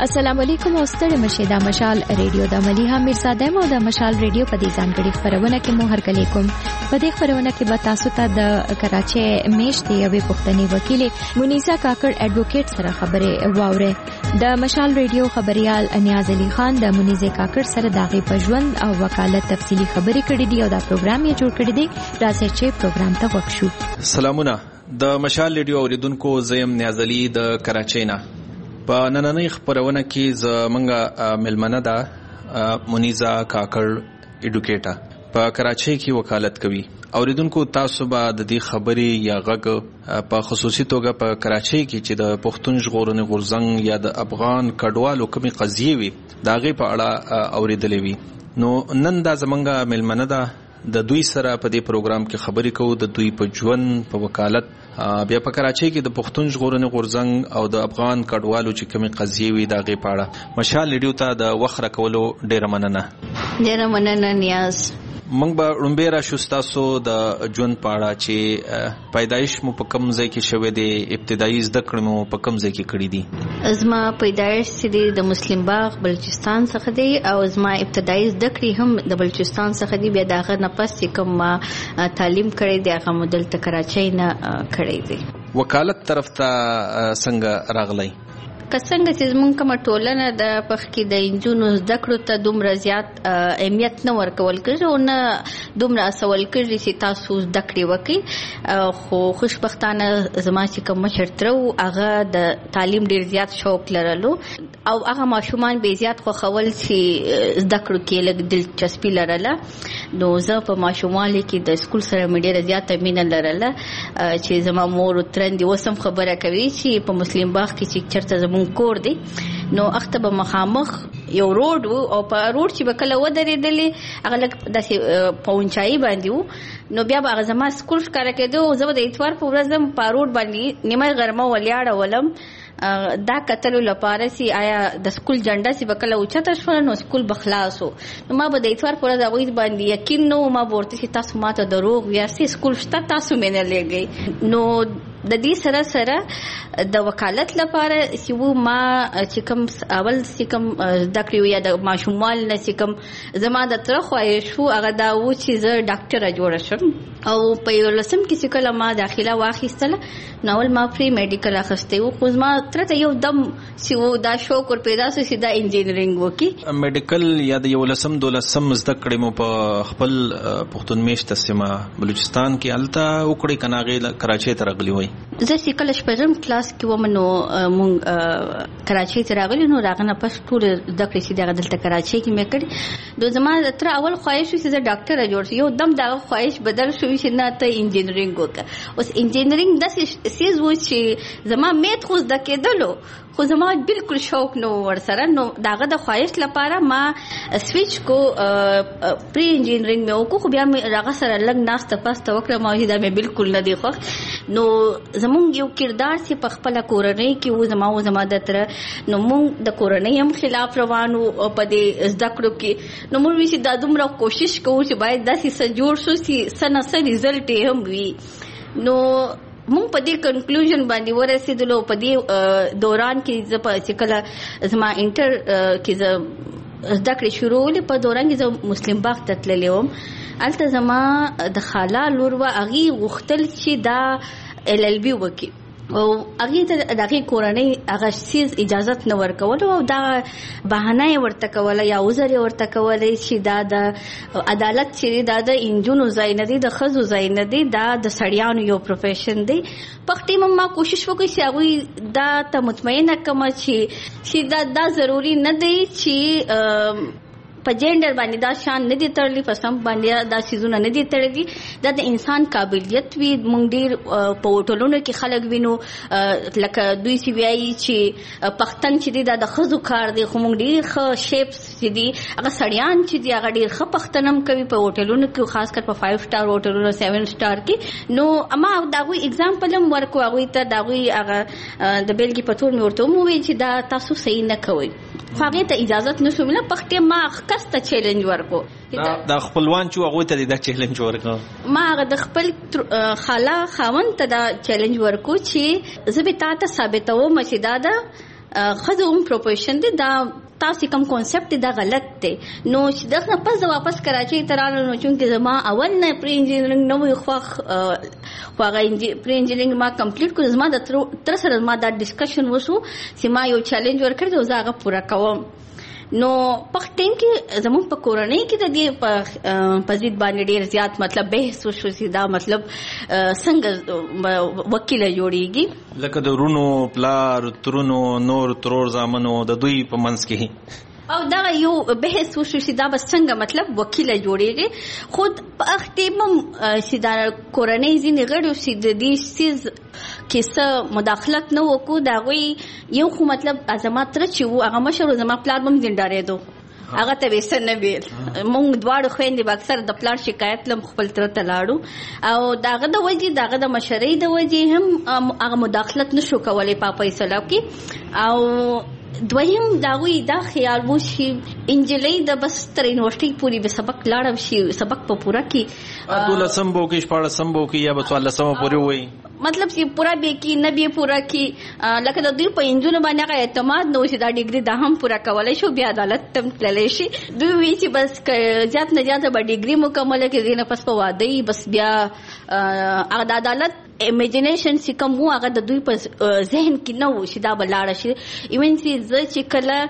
السلام علیکم او ستړي مشه د مشال ریډیو د مليها میرزاده مو د مشال ریډیو په دې ځانګړي خبرونه کې مو هرکلی کوم. په دې خبرونه کې به تاسو ته د کراچي میشتې یوې پښتني وکیل منیزا کاکړ اډوکیټ سره خبرې واوري. د مشال ریډیو خبريال انیاز علي خان د منیزا کاکړ سره داغي پژوند او وکالت تفصیلی خبرې کړې دي او دا پروګرام یې جوړ کړی دی. راځي چې پروګرام ته وښو. سلامونه د مشال ریډیو اوریدونکو زیم نیاز علي د کراچۍ نه. په نننۍ خبرونه کې زمونږه ملمنه ده منیزا کاکړ اډوکیټا په کراچۍ کې وکالت کوي. اوریدونکو تاسو به د دې خبرې یا غږ په خصوصي توګه په کراچۍ کې چې د پښتون ژغورنې غورځنګ یا د افغان کډوالو کومې قضیې وي د هغې په اړه اوریدلې وي. نو نن دا زمونږه ملمنه ده. د دوی سره په دې پروګرام کې خبرې کوو د دوی په ژوند په وکالت بیا په کراچۍ کې د پښتون ژغورنې غورځنګ او د افغان کډوالو چې کومې قضیې وي د هغې په اړه. مشال ریډیو ته د وخت راکولو ډېره مننه. ډېره مننه نیاز. موږ به لومبی راشو ستاسو د ژوند په اړه چې پیدایش مو په کوم ځای کې شوی دی، ابتدایي زده کړې مو په کوم ځای کې کړې دي؟ زما پیدایش چې دی د مسلم باغ بلوچستان څخه دی او زما ابتدایي زده کړې هم د بلوچستان څخه دی. بیا د هغه نه پس چې کوم تعلیم کړی دی هغه مو دلته کراچۍ نه کړی دی. وکالت طرف ته څنګه راغلی؟ که څنګه چې زمونږ کومه ټولنه د پخ کې د انجونو زده کړو ته دومره زیات اهمیت نه ورکول کېږي او نه دومره هڅول کېږي چې تاسو زده کړې وکړئ. خو خوشبختانه زما چې کوم مشر تره و هغه د تعلیم ډېر زیات شوق لرلو او هغه ماشومان به زیات خوښول چې زده کړو کې لږ دلچسپي لرله. نو زه په ماشوموالي کې د سکول سره مې ډېره زیاته مینه لرله چې زما مور او ترندې اوس هم خبره کوي چې په مسلم باغ کې چې چېرته زموږ کور دی نو اخته به مخامخ یو روډ و او په روډ چې به کله ودرېدلې هغه لږ داسې په اونچایي باندې و نو بیا به هغه زما سکول ښکاره کېدو. زه به د اتوار په ورځ هم په روډ باندې نیمه غرمه ولیاړه ولم دا کتلو لپاره چې آیا د سکول جنډه چې به کله اوچته شوله نو سکول به خلاص و. نو ما به د اتوار په ورځ هغوی باندې یقین نه و. ما به ورته چې تاسو ما ته دروغ ویاستئ، سکول شته، تاسو مې نه لېږئ. نو د دې سره سره د وکالت لپاره چې و ما چې کوم اول چې کوم زده کړې یا د ماشوموال نه چې کوم زما د تره خواهش و هغه دا و چې زه ډاکټره جوړه شم. او په 11 کې چې کله ما داخله واخیستله نو اول ما پری میډیکل اخیستی و خو زما تره ته یو دم چې و دا شوق ور پیدا شو چې دا انجینرینګ وکړي. میډیکل یا د 11 زده کړې مو په خپل پښتون میشته سیمه بلوچستان کې هلته وکړئ که نه هغې کراچۍ ته راغلي وئ؟ زه چې کله شپږم کلاس کې وم نو مونږ کراچۍ ته راغلي نو د هغه نه پس ټول زده کړې چې د هغه دلته کراچۍ کې مې کړي. نو زما د تره اول خواهش و چې زه ډاکټره جوړ شم. یو دم د هغه خواهش بدل شو چې نه ته انجینرینګ وکړه. اوس انجینرینګ داسې څیز و چې زما میت خو زده کېدلو خو زما بالکل شوق نه و ورسره. نو د هغه د خواهش لپاره ما سویچ کو پری انجینرینګ مې وکړو. خو بیا مې هغه سره لږ ناسته پاسته وکړه ما چې دا مې بالکل نه دی خوښ. نو زمونږ یو کردار چې په خپله کورنۍ کې و زما د تره نو مونږ د کورنۍ هم خلاف روانو په دې زده کړو کې. نو مونږ وی چې دا دومره کوشش کوو چې باید داسې څه جوړ شو چې څه نه څه ریزلټ یې هم وي. نو مونږ په دې کنکلوژن باندې ورسېدلو. په دې دوران کې زه چې کله زما انټر کې زه زده کړې شروع ولې په دوران کې زه مسلم باغ ته تللی وم. هلته زما د خاله لور وه هغې غوښتل چې دا LLB وکړي او هغې ته د هغې کورنۍ هغه څیز اجازت نه ورکولو او دا بهانه یې ورته کوله یا عذر یې ورته کولی چې دا د عدالت چې دا د انجونو ځای نه دی، د ښځو ځای نه دی، دا د سړیانو یو پروفیشن دی. په ټیم ما کوشش وکړي چې هغوی دا ته مطمئنه کړمه چې دا ضروري نه دی چې په جینډر باندې دا شان نه دي تړلي، په سم باندې دا سیزونه نه دي تړلي. دا د انسان قابلیت وي. مونږ ډېر په هوټلونو کې خلک وینو لکه دوی چې وایي چې پښتن چې دی دا د ښځو کار دی، خو مونږ ډېر ښه شیپس چې دي هغه سړیان چې دي هغه ډېر ښه پښتن هم کوي په هوټلونو کې، خاص کر په 5 سټار هوټلونو 7 سټار کې. نو ما د هغوی اګزامپل هم ورکړو هغوی ته. د هغوی هغه د بیلګې په توګه مې ورته هم وویل چې دا تاسو صحیح نه کوئ. هغې ته اجازت نه شو مله. پښتې ما کس ته چیلنج ورکو. دا خپلوان چې هغوی ته دا چیلنج ورکو. ما هغه د خپل خاله خاوند ته دا چیلنج ورکو چې زه به تا ته ثابتوم چې دا خزوم پروپوزیشن دی دا تاسو کوم کانسپټ دا غلط دی نو چې دغه پس واپس کراچۍ ته راغلم نو چې زما اول نه پری انجینرینګ نو خو هغه پری انجینرینګ ما کمپلیټ کړ زما د تر سره ما دا ډسکشن وشو چې ما یو چیلنج ورکړ او زه هغه پوره کوم نو په ټیم کې زموږ په کورنۍ کې د دې په ضد باندې ډېر زیات مطلب بحث وشو چې دا مطلب څنګه وکیل جوړیږي لکه د ورونو پلار ترونو نور ترور زامنو د دوی په منځ کې او دا یو بحث وشو چې دا به څنګه مطلب وکیل جوړیږي خود په اختیمم چې دا کورنۍ ځینې غړي چې د دې سیز کیسه مداخلت نه وکړو دا غوي یو خو مطلب ازمات تر چې و هغه مشر زما پلار بم زندارې دو هغه ته وسن نه ویل مونږ دواړو خويندې باکسر د پلار شکایت لم خپل تر تلاړو او داغه د وجې داغه د مشرۍ د وجې هم هغه مداخلت نشو کولای په فیصله کې او دویم داوی دا خیال وو چې انجلۍ د بس تر یونیورسيټي پوری به سبق لاړم شي سبق په پورا کې ټول سمبو کې شپاره سمبو کې یا به څوال سمو پوری وای مطلب چې پورا به کې نه به پورا کې لکه د دوی په انجونو باندې هغه اعتماد نو چې دا ډیګري دا هم پورا کولای شو بیا عدالت تم تللی شي دوی وی چې بس زیات نه زیات به ډیګري مکمل کې دینه پس په واده بس بیا هغه د عدالت امیجینیشن چې کوم وو هغه د دوی په ذهن کې نه و چې دا بلاړ شي ایون چې زه چې کله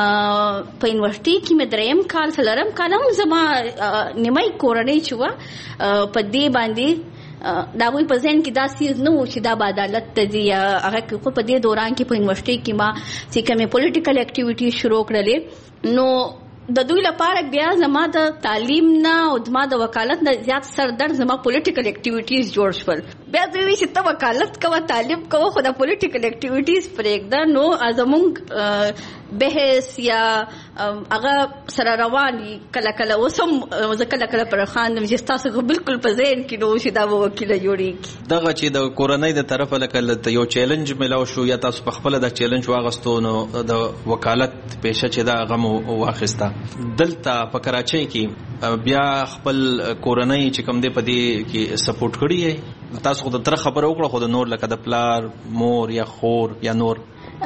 په یونیورسيټي کې مې دریم کال څلورم کال هم زما نیمای کورنۍ چې و په دې باندې دا وی په ځین کې دا سیز نه و چې دا عدالت ته دی هغه په دې دوران کې په یونیورسيټي کې ما چې کومه پولیټیکل اکټیویټي شروع کړلې نو د دوی لپاره بیا زما د تعلیم نه او زما د وکالت نه زیات سردرد زما پولیټیکل اکټیویټیز جوړ شول بیا دوی چې ته وکالت کوه تعلیم کوه خو د پولیټیکل اکټیویټیز پرېږده نو زموږ بحث یا هغه سره روان کله کله اوسم زه کله کله پر خاندم چې تاسو بالکل په ذهن کې نو چې دا وکیل جوړیږي دغه چې د کورنۍ د طرفه لکه یو چیلنج ملاو شو یا تاسو په خپل د چیلنج واغستو نو د وکالت پیشه چې دا غم واخسته دلته په کراچۍ کې بیا خپل کورنۍ چې کوم دې پدې کې سپورټ کړی تاسو خو د تر خبره وکړه خو د نور لکه د پلار مور یا خور یا نور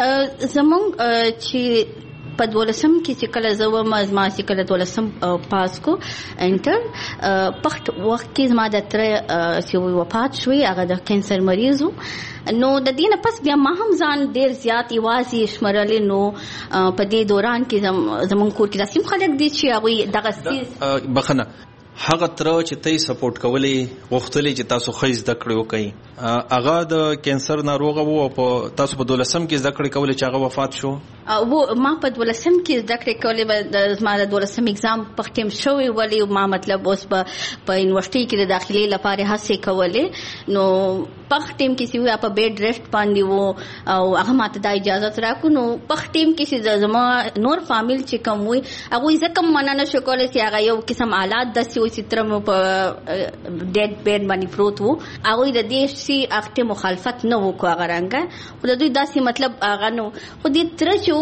زمونږ چې په 12م کې چې کله زه ما چې کله 12م پاس کو انټر پخت وخت کې زما د تر چې وفات شوی هغه د کینسر مریض نو د دینه پس بیا ما هم ځان ډیر زیات ایوازي شمرلې نو په دې دوران کې زمون کور کې داسې خلک دي چې هغه دغه سیس بخنه هغه تر چې تاسو سپورټ کولې وختلې چې تاسو خیز د کړو کوي هغه د کینسر ناروغ وو په تاسو په 12م کې ذکر کولې چې هغه وفات شو او ما په 12م کې ذکر کولې د ما د 12م ایگزام په ټیم شوی ولی ما مطلب اوس په یونیورسيټي کې د داخلي لپاره هڅه کولې نو په ټیم کې چې په بیډ ریسټ باندې وو او هغه ماته د اجازه راکو نو په ټیم کې چې زما نور فامیل چې کوم وي هغه ځکه مننه شو کولای چې هغه یو قسم حالات داسې چې تر مو په ډیډ بیډ باندې پروت وو هغه د دې شي اخته مخالفت نه وکړه هغه رنګ خو د دوی داسې مطلب هغه نو خو دې تر چې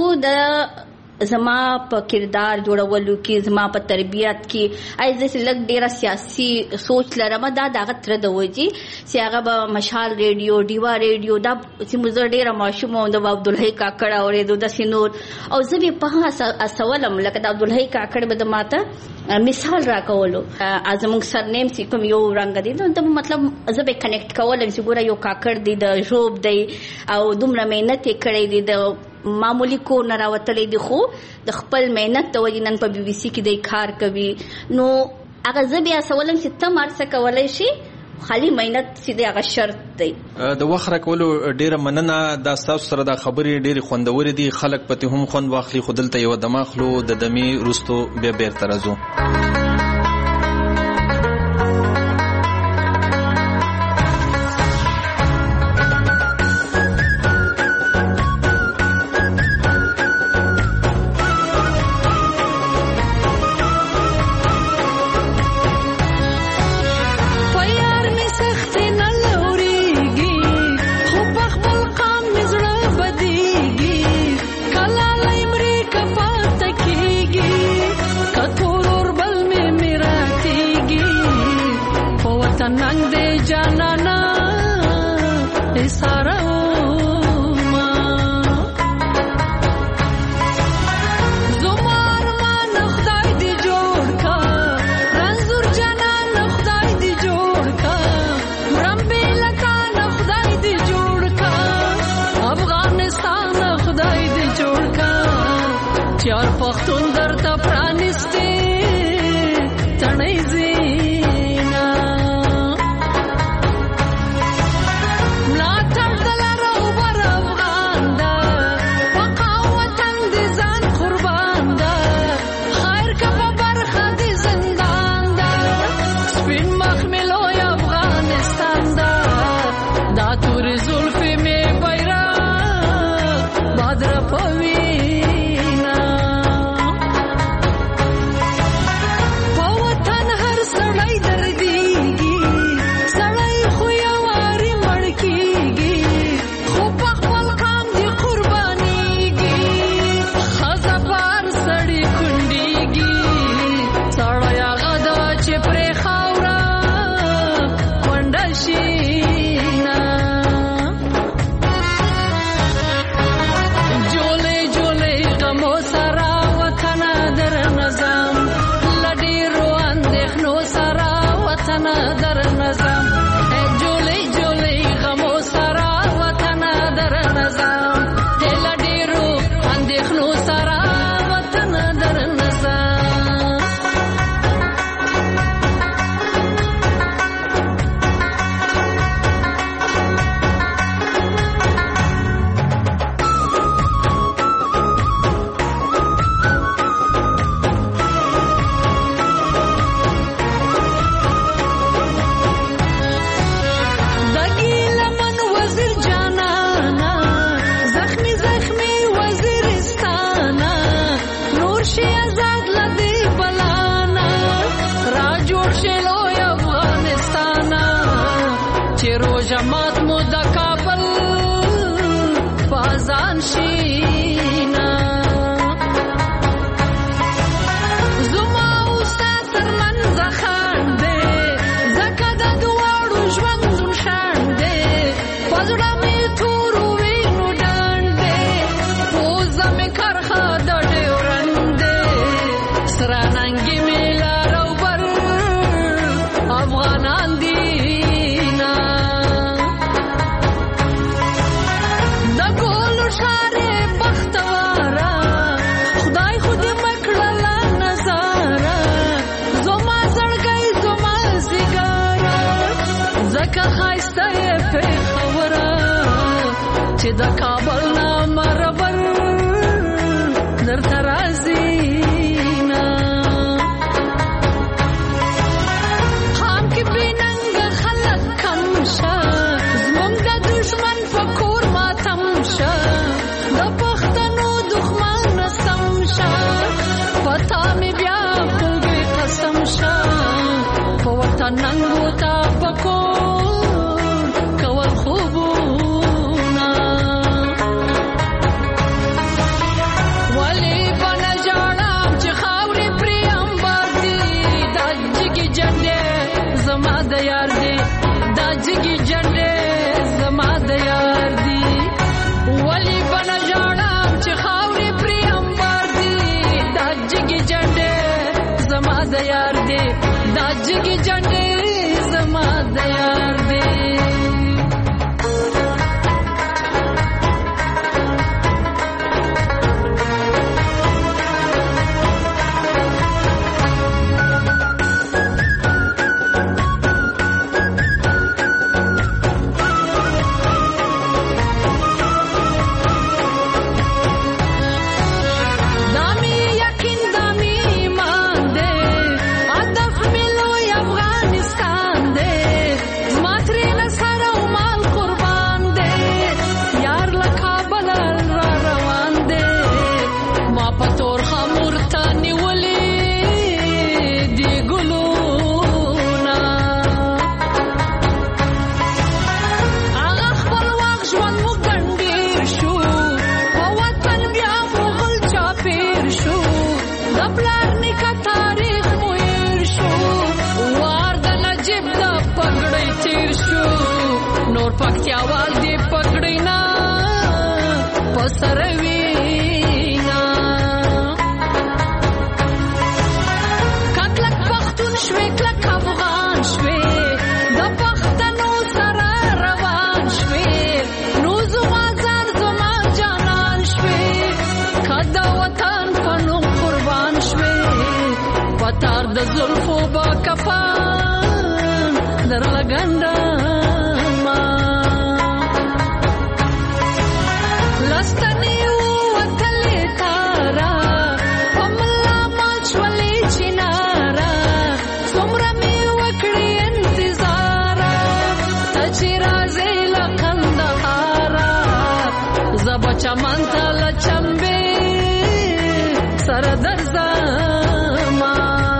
د زما په کردار جوړولو کې زما په تربيت کې ایزه لګ ډیره سیاسي سوچ لرم دا دغه تر د وځي چې هغه به مشال ریډیو دیوا ریډیو دا چې موږ ډیره ماشوم د عبدالحی کاکړ اورېدو د سينور او زه په اسولم لکه د عبدالحی کاکړ به د ماته مثال راکولو ازمون سرنیم چې کوم یو رنگ دي نو مطلب زه به کنیکټ کولم چې ګوره یو کاکړ دی د جوب دی او دومره مهنت کړی دی د معمولی کو نه راوتلې دي خو د خپل مهنت د وجې نن په بي بي سي کې د کار کوي نو هغه زه بیا سوالم چې ته مارڅه کولای شي خالي مهنت چې د هغه شرط دی د وخت راکولو ډیره مننه دا تاسو سره د خبرې ډیره خوندورې دي خلک پته هم خوند واخلي خودلته یو دماغلو د دمي رستو به بیر ترازو وطن در نظام جولې جولې غمو سره وطن در نظام دل ډیرو اندېښنو سره وطن در نظام جماعت مو د کابل فازان شینا زما اوسه تر منځ خان دی زکه د دواړو ژوندون شان دی پزړه مې تور وینو ډنډ دی پوزه مې کرخه د ډیورنډ دی سره ننګې مې لار او بر افغانان دي چې د کابل نام ربر در ترازینا خام کې بیننګ خلک کم شه زمونږ د دشمن فکور ماتم شه د پښتنو دښمن سم شه پتا مې بیا خپل قسم شه په وطن ننګو تا پکو کول خوبو جگی جنڈے زما د یار دی ولی بنا جاړم چې خاورې پرې امبار دی دا جگی جنڈے زما د یار دی دا جگی جنڈے زما د یار دی پکتیاوال دی پکړینا پسروینا کلک پختون شوي کلک افغان شوي د پښتنو سره روان شوي نو زما ځان زما جانان شوي کدا وطن فنو قربان شوي پتار د زلفو با کفان در لګنده چمن تل چمبه سر در زما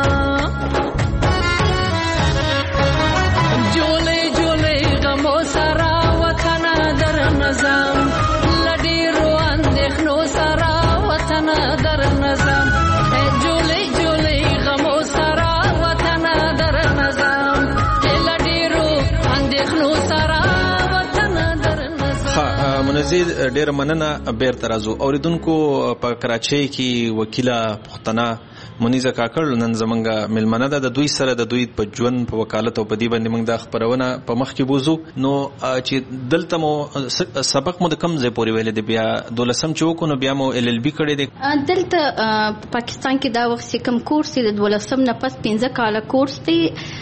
جولې جولې غمو سره وطن در نظام لډیرو اندېښنو سره وطن در نظام جولې جولې غمو سره وطن در نظام لډیرو اندېښنو سره منزید ډیر مننه بیرته راځو اوریدونکو په کراچۍ کې وکیله پښتنه منیزه کاکړ نن زمونږ ملمنه ده. د دوی سره د دوی په ژوند په وکالت او په دې باندې موږ د خبرونه په مخ کې بوزو. نو چې دلته مو سبق مو د کم ځای پورې ویل دي، بیا 12 چې وکړو نو بیا مو LLB کړی دی. دلته پاکستان کې دا وخت چې کوم کورس دی د 12 نه پس 15 کاله کورس دی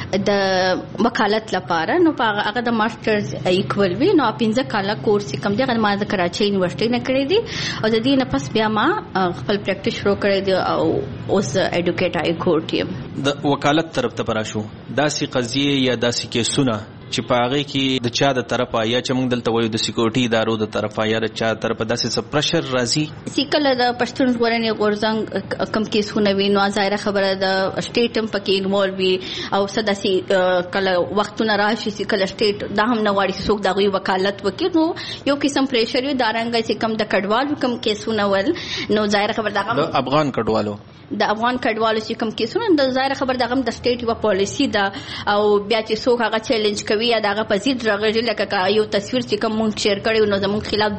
د وکالت لپاره. نو هغه د ماسترز ایکوال وی. نو 15 کاله کورس کوم دی هغه ما د کراچۍ یونیورسيټي نه کړی دی او د دې نه پس بیا ما خپل پریکټیس شروع کړی دی او اوس ایډوکیټ ای کورټ یم. د وکالت طرف ته پراشو داسې قضیه یا داسې کیسونه چې په هغه کې د چا د طرفه یا چې موږ دلته وایو د سکیورټي ادارو د طرفه یا د چا طرفه داسې څه پرشر راځي چې کله د پښتون ژغورنې غورځنګ کم کیسونه وي نو ظاهره خبره د سټیټ هم پکې انوالو وي او سداسي کله وختونه راشي چې کله سټیټ دا هم نه غواړي چې څوک دغه وکالت وکړي نو یو قسم پریشر وي دارنګ چې کم د کډوالو کم کیسونه ول نو ظاهره خبر د افغان کډوالو چې کوم کیسونه د ظاهر خبر دغه د سټیټ یو پالیسی ده او بیا چې څوک هغه چیلنج کوي یا دغه پزید راغلی لکه یو تصویر چې کوم مونږ شیر کړی نو زموږ خلاف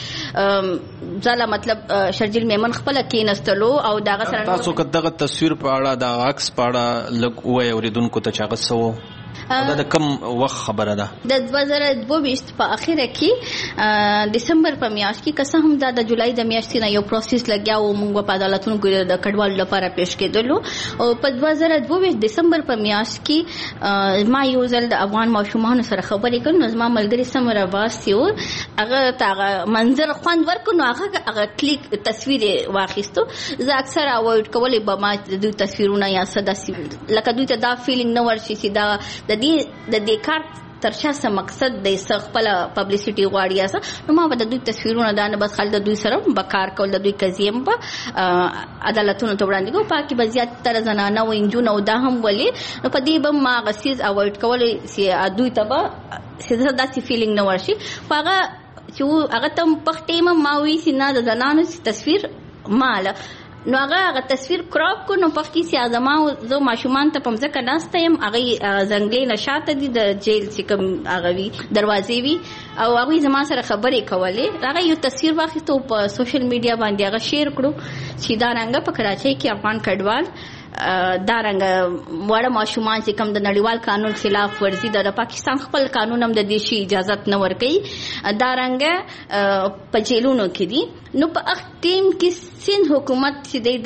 درې ځله مطلب شرجیل میمن خپل کېنستلو او دغه سره تاسو کداغه تصویر په اړه د عکس په اړه لګ وای اوریدونکو ته چاغسو دا د کم وخت خبره ده د 2022 په اخره کې دسمبر په میاشت کې که هم د جولای د میاشتې نه یو پروسس لګیا او موږ په عدالتونو کې د کډوالو لپاره پیش کېدلو او په 2022 دسمبر په میاشت کې ما یو ځل د افغان ماشومان سره خبرې کړې نو زما ملګری سمر عباس یو هغه منظر خوند ورکړ نو هغه کلیک تصویر واخیستو زه اکثر اوایډ کولې به ما د تصویرونه یا صداسي لکه دوی ته دا فیلینګ نه ورشي چې دا د دې کار ترشا سم مقصد د خپل پبلسټي غواړي اسه نو ما به د دوی تصویرونه دا نه بس خل د دوی سره بکار کول د دوی قضیه په عدالتونو ته وړاندې کو پاکي بزیات تر زنانه او انجونو دا هم ولي نو په دې به ما غسیز اوایډ کولې چې دوی ته به سیده داسې فیلینګ نه ورشي هغه چې هغه تم پختې ما وی سینا د زنانو تصویر مال نو هغه تصویر کراپ کو نو پخې سي اعظم زو ماشومان ته پمزه کناسته يم هغه زنګلې نشاته دي د جیل چې کوم هغه وی دروازې وی او هغه زما سره خبرې کولې هغه یو تصویر واخیستو په سوشل میډیا باندې هغه شیر کړو چې دا رنګ په کراچۍ کې افغان کډوال دا رنګ وړ ماشومان چې کوم د نړیوال قانون خلاف ورزي د پاکستان خپل قانون هم د دیشي اجازه نه ورکړي دا رنګ په جیلونو کې دي نو په اخ ټیم کې سین حکومت چې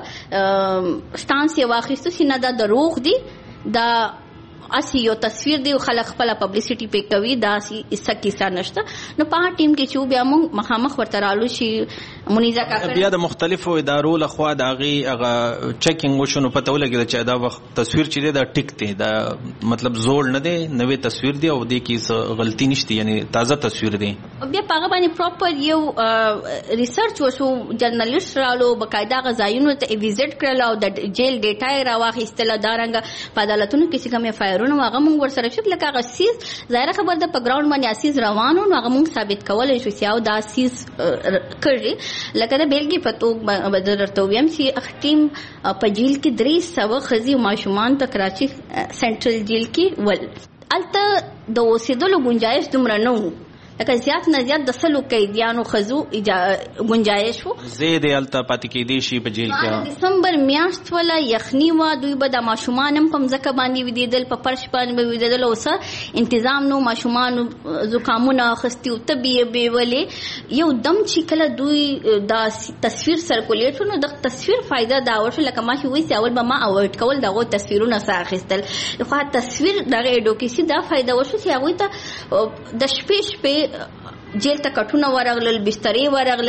دغه سټانس یې واخیستو چې نه دا دروغ دي دا اسی یو تصویر دی خلک خپل پبلسټي پې کوي دا اسه کیسه نشته نو په ټیم کې چې بیا موږ مخامخ ورته رالو شي منیزه کاکړ بیا د مختلفو ادارو لخوا د هغه چیکینګ وشو پته ولګی چې دا وخت تصویر چې دا ټیک دی دا مطلب زوړ نه دی نوې تصویر دی او د کې غلطي نشته یعنی تازه تصویر دی بیا هغه باندې پراپر یو ریسرچ وشو جرنالیست رالو بقاعده غزاینو ته ویزټ کړل او د جیل ډیټا راواخیستل دا رنګ په عدالتونو کې کومه فایرونه هغه موږ ورسره شت لکه هغه سیس ظاهره خبر د په ګراوند باندې اساس روانو نو هغه موږ ثابت کولای شو چې او دا سیس کړی لکه د بیلګې په توګه بدرته ویم چې ټیم په جیل کې 300 خزي ماشومان ته کراچي سنټرل جیل کې ول الته د اوسېدلو گنجائش دومره نه و لکه زیات نه زیات د سلو قیدیانو خزو گنجائش وو زید الته پاتې کې دي شي په جیل کې دسمبر میاشت ولا یخنی وا دوی به د ماشومان هم کوم ځکه باندې ودیدل په پرش باندې ودیدل او سره تنظیم نو ماشومان زکامونه خستي او طبيعي به ولې یو دم چې کله دوی دا تصویر سرکولیټ نو د تصویر فائدہ دا ورته لکه ما چې وایي چې اول به ما اوایډ کول دغه تصویرونه ساخستل خو تصویر دغه ایډوکیسي دا فائدہ ورته چې هغه ته د شپې جیل ته کټونه ورغلل بسترې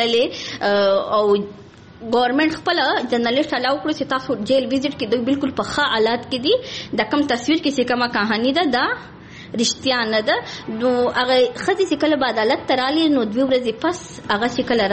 ورغللې او گورنمنٹ خپل جرنالیست الاو کړو چې تاسو جیل ویزټ کې دوی بالکل په ښه حالات کې دي د کم تصویر کې چې کومه کہانی ده دا رښتیا نه ده نو هغه خدي چې کله به عدالت ترالی نو 2 ورځې پس هغه چې کله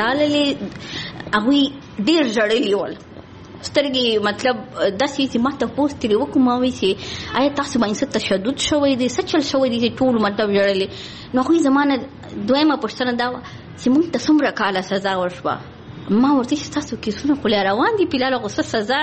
راللې هغه ډیر جړلې ول سترګي مطلب د سې ماته پوسټ لري وکوموي چې آیا تاسو باندې تشدد شوی دی سچل شوی دی ټول مطلب جوړلې نو خو زمانه دویمه پښتنه دا چې مونږ ته څومره کاله سزا ورشوه ما ورته چې تاسو کیسونه خو روان دي پیلاله غوسه سزا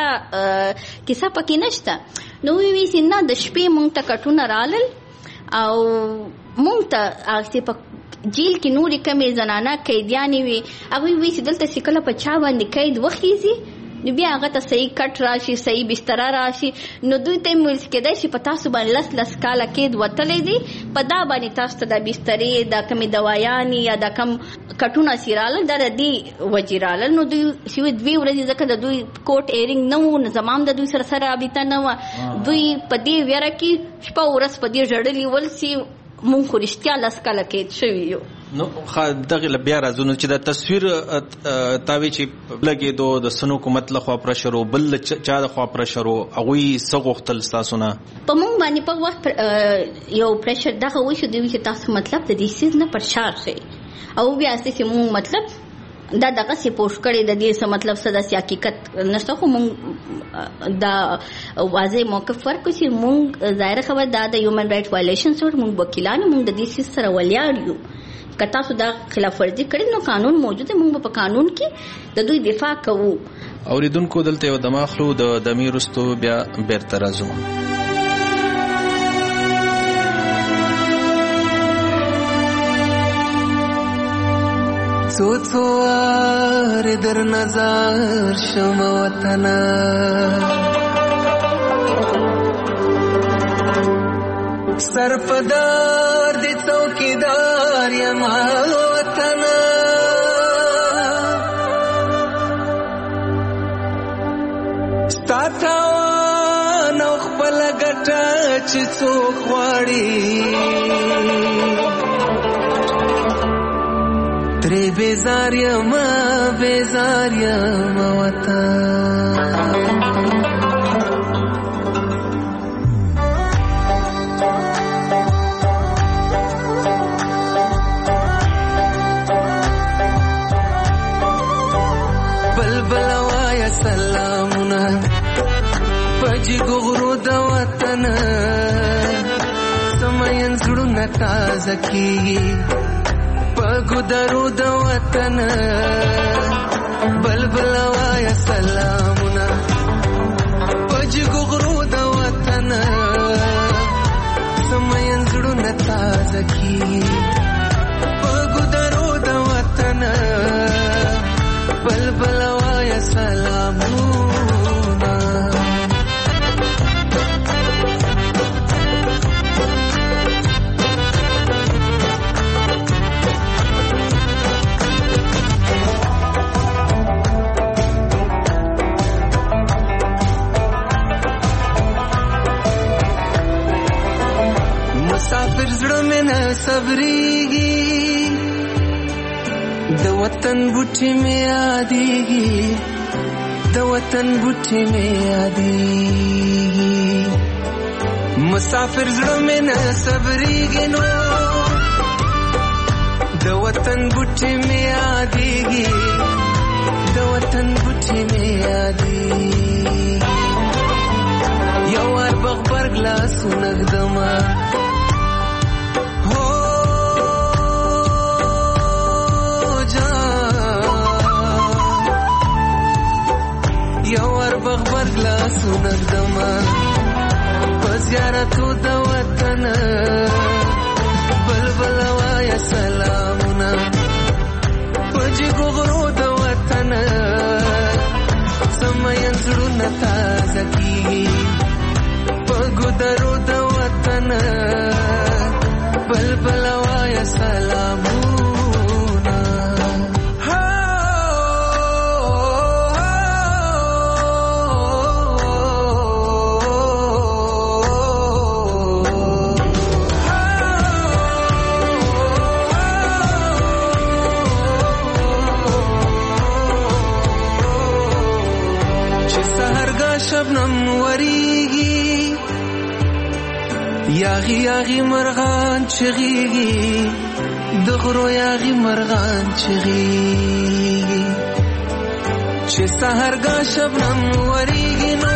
کیسه پکې نشته نو وی چې نه د شپې مونږ ته کټونه رالل او مونږ ته هغه په جیل کې نورې کمې زنانه قیدیانې وي هغه وی چې دلته چې کله په چا باندې قید وخیږي نو بیا هغه ته صحیح کټ راشي صحیح بستر راشي نو دوی ته مل کېدای شي په تاسو باندې لس کاله کې وتلې دي په دا باندې تاسو ته د بسترې د کمی دوايانې یا د کم کټونه سیراله د دې وجیراله نو دوی شوي 2 ورځې ځکه د دوی کوټ ایرینګ نه و زمام د دوی سره رابطه نه و دوی په دې ویره کې شپه ورځ په دې جړلې ولسي مونږ خو رښتیا لس کاله کې شوي یو نو دغه بیا راځو چې د تصویر تاوی چې لګېدو د سنو حکومت لخوا پرشرو بل چا د خوا پرشرو هغوی څه غوښتل ستاسو نه په مونږ باندې په وخت یو پرشر دغه وشو دی چې تاسو مطلب د دې سیز نه پرشار شي او بیا چې مونږ مطلب دا دغه سی پوښ کړي د دې څه مطلب څه د حقیقت نشته خو مونږ دا واضح موقف ورکو چې مونږ ظاهر خبر دا د هیومن رائټ وایلیشنز ور مونږ وکیلان مونږ د دې سیس سره ولیاړ یو کتا سو دا خلاف ورزي کړي نو قانون موجود دی مونږ په قانون کې د دوی دفاع کوو اوریدونکو دلته یو دماغلو د دمیرستو بیا بیرته راځو څوار در نظر شم وطن سرپدار دی څوکیدار یم وطن ستا تاوان او خپل ګټه چې څوک غواړي ترې بیزار یم وطن بلبل وایا سلامونه پجی غرو د وطن سمین زړونه تازه کیږي پګدرو د وطن بلبل وایا سلامونه پجی غرو د وطن سمین زړونه تازه کیږي پګدرو د وطن بلبل وایا سلامونه مسافر زړه مې نه صبرېږي د وطن بوټي مې یادېږي د وطن بوټي مې یادېږي مسافر زړه مې نه صبرېږي نو د وطن بوټي مې یادېږي د وطن بوټي مې یادېږي یو وار بغبرګ لاسونه ږدمه بغبر گلاسو نگدما پزیارتو د وطن بلبل وایا سلامونه پجی غرو د وطن سمین زړونه تازه کیږي پګدرو د وطن بلبل وایا سلامونه شبنم وریږي یاغي یاغي مرغان چغيږي د غرو یاغي مرغان چغيږي چې سحرګا شبنم وریږي نو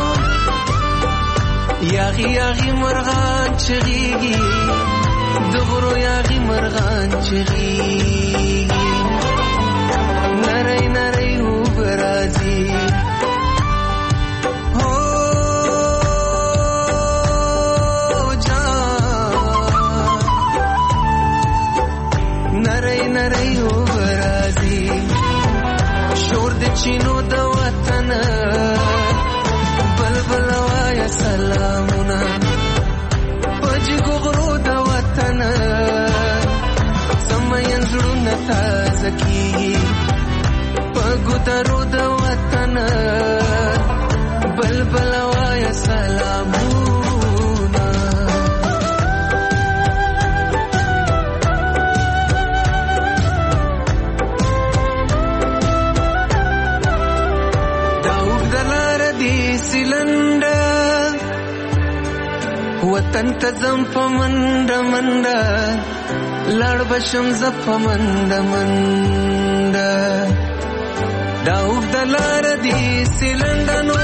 یاغي یاغي مرغان چغيږي د غرو یاغي مرغان چغيږي نری نری وبرازي نری و برازي شور د چینو د وطن سلامونه پجګو غرو د وطن سمین زړونه تازه کیږي پګو درو د وطن بلبل وای سلامونه داوب دلار دی سیلنډر وطن ته زم په منډه منډه لړ بشم ز په منډه منډه داوب دلار دی سیلنډنو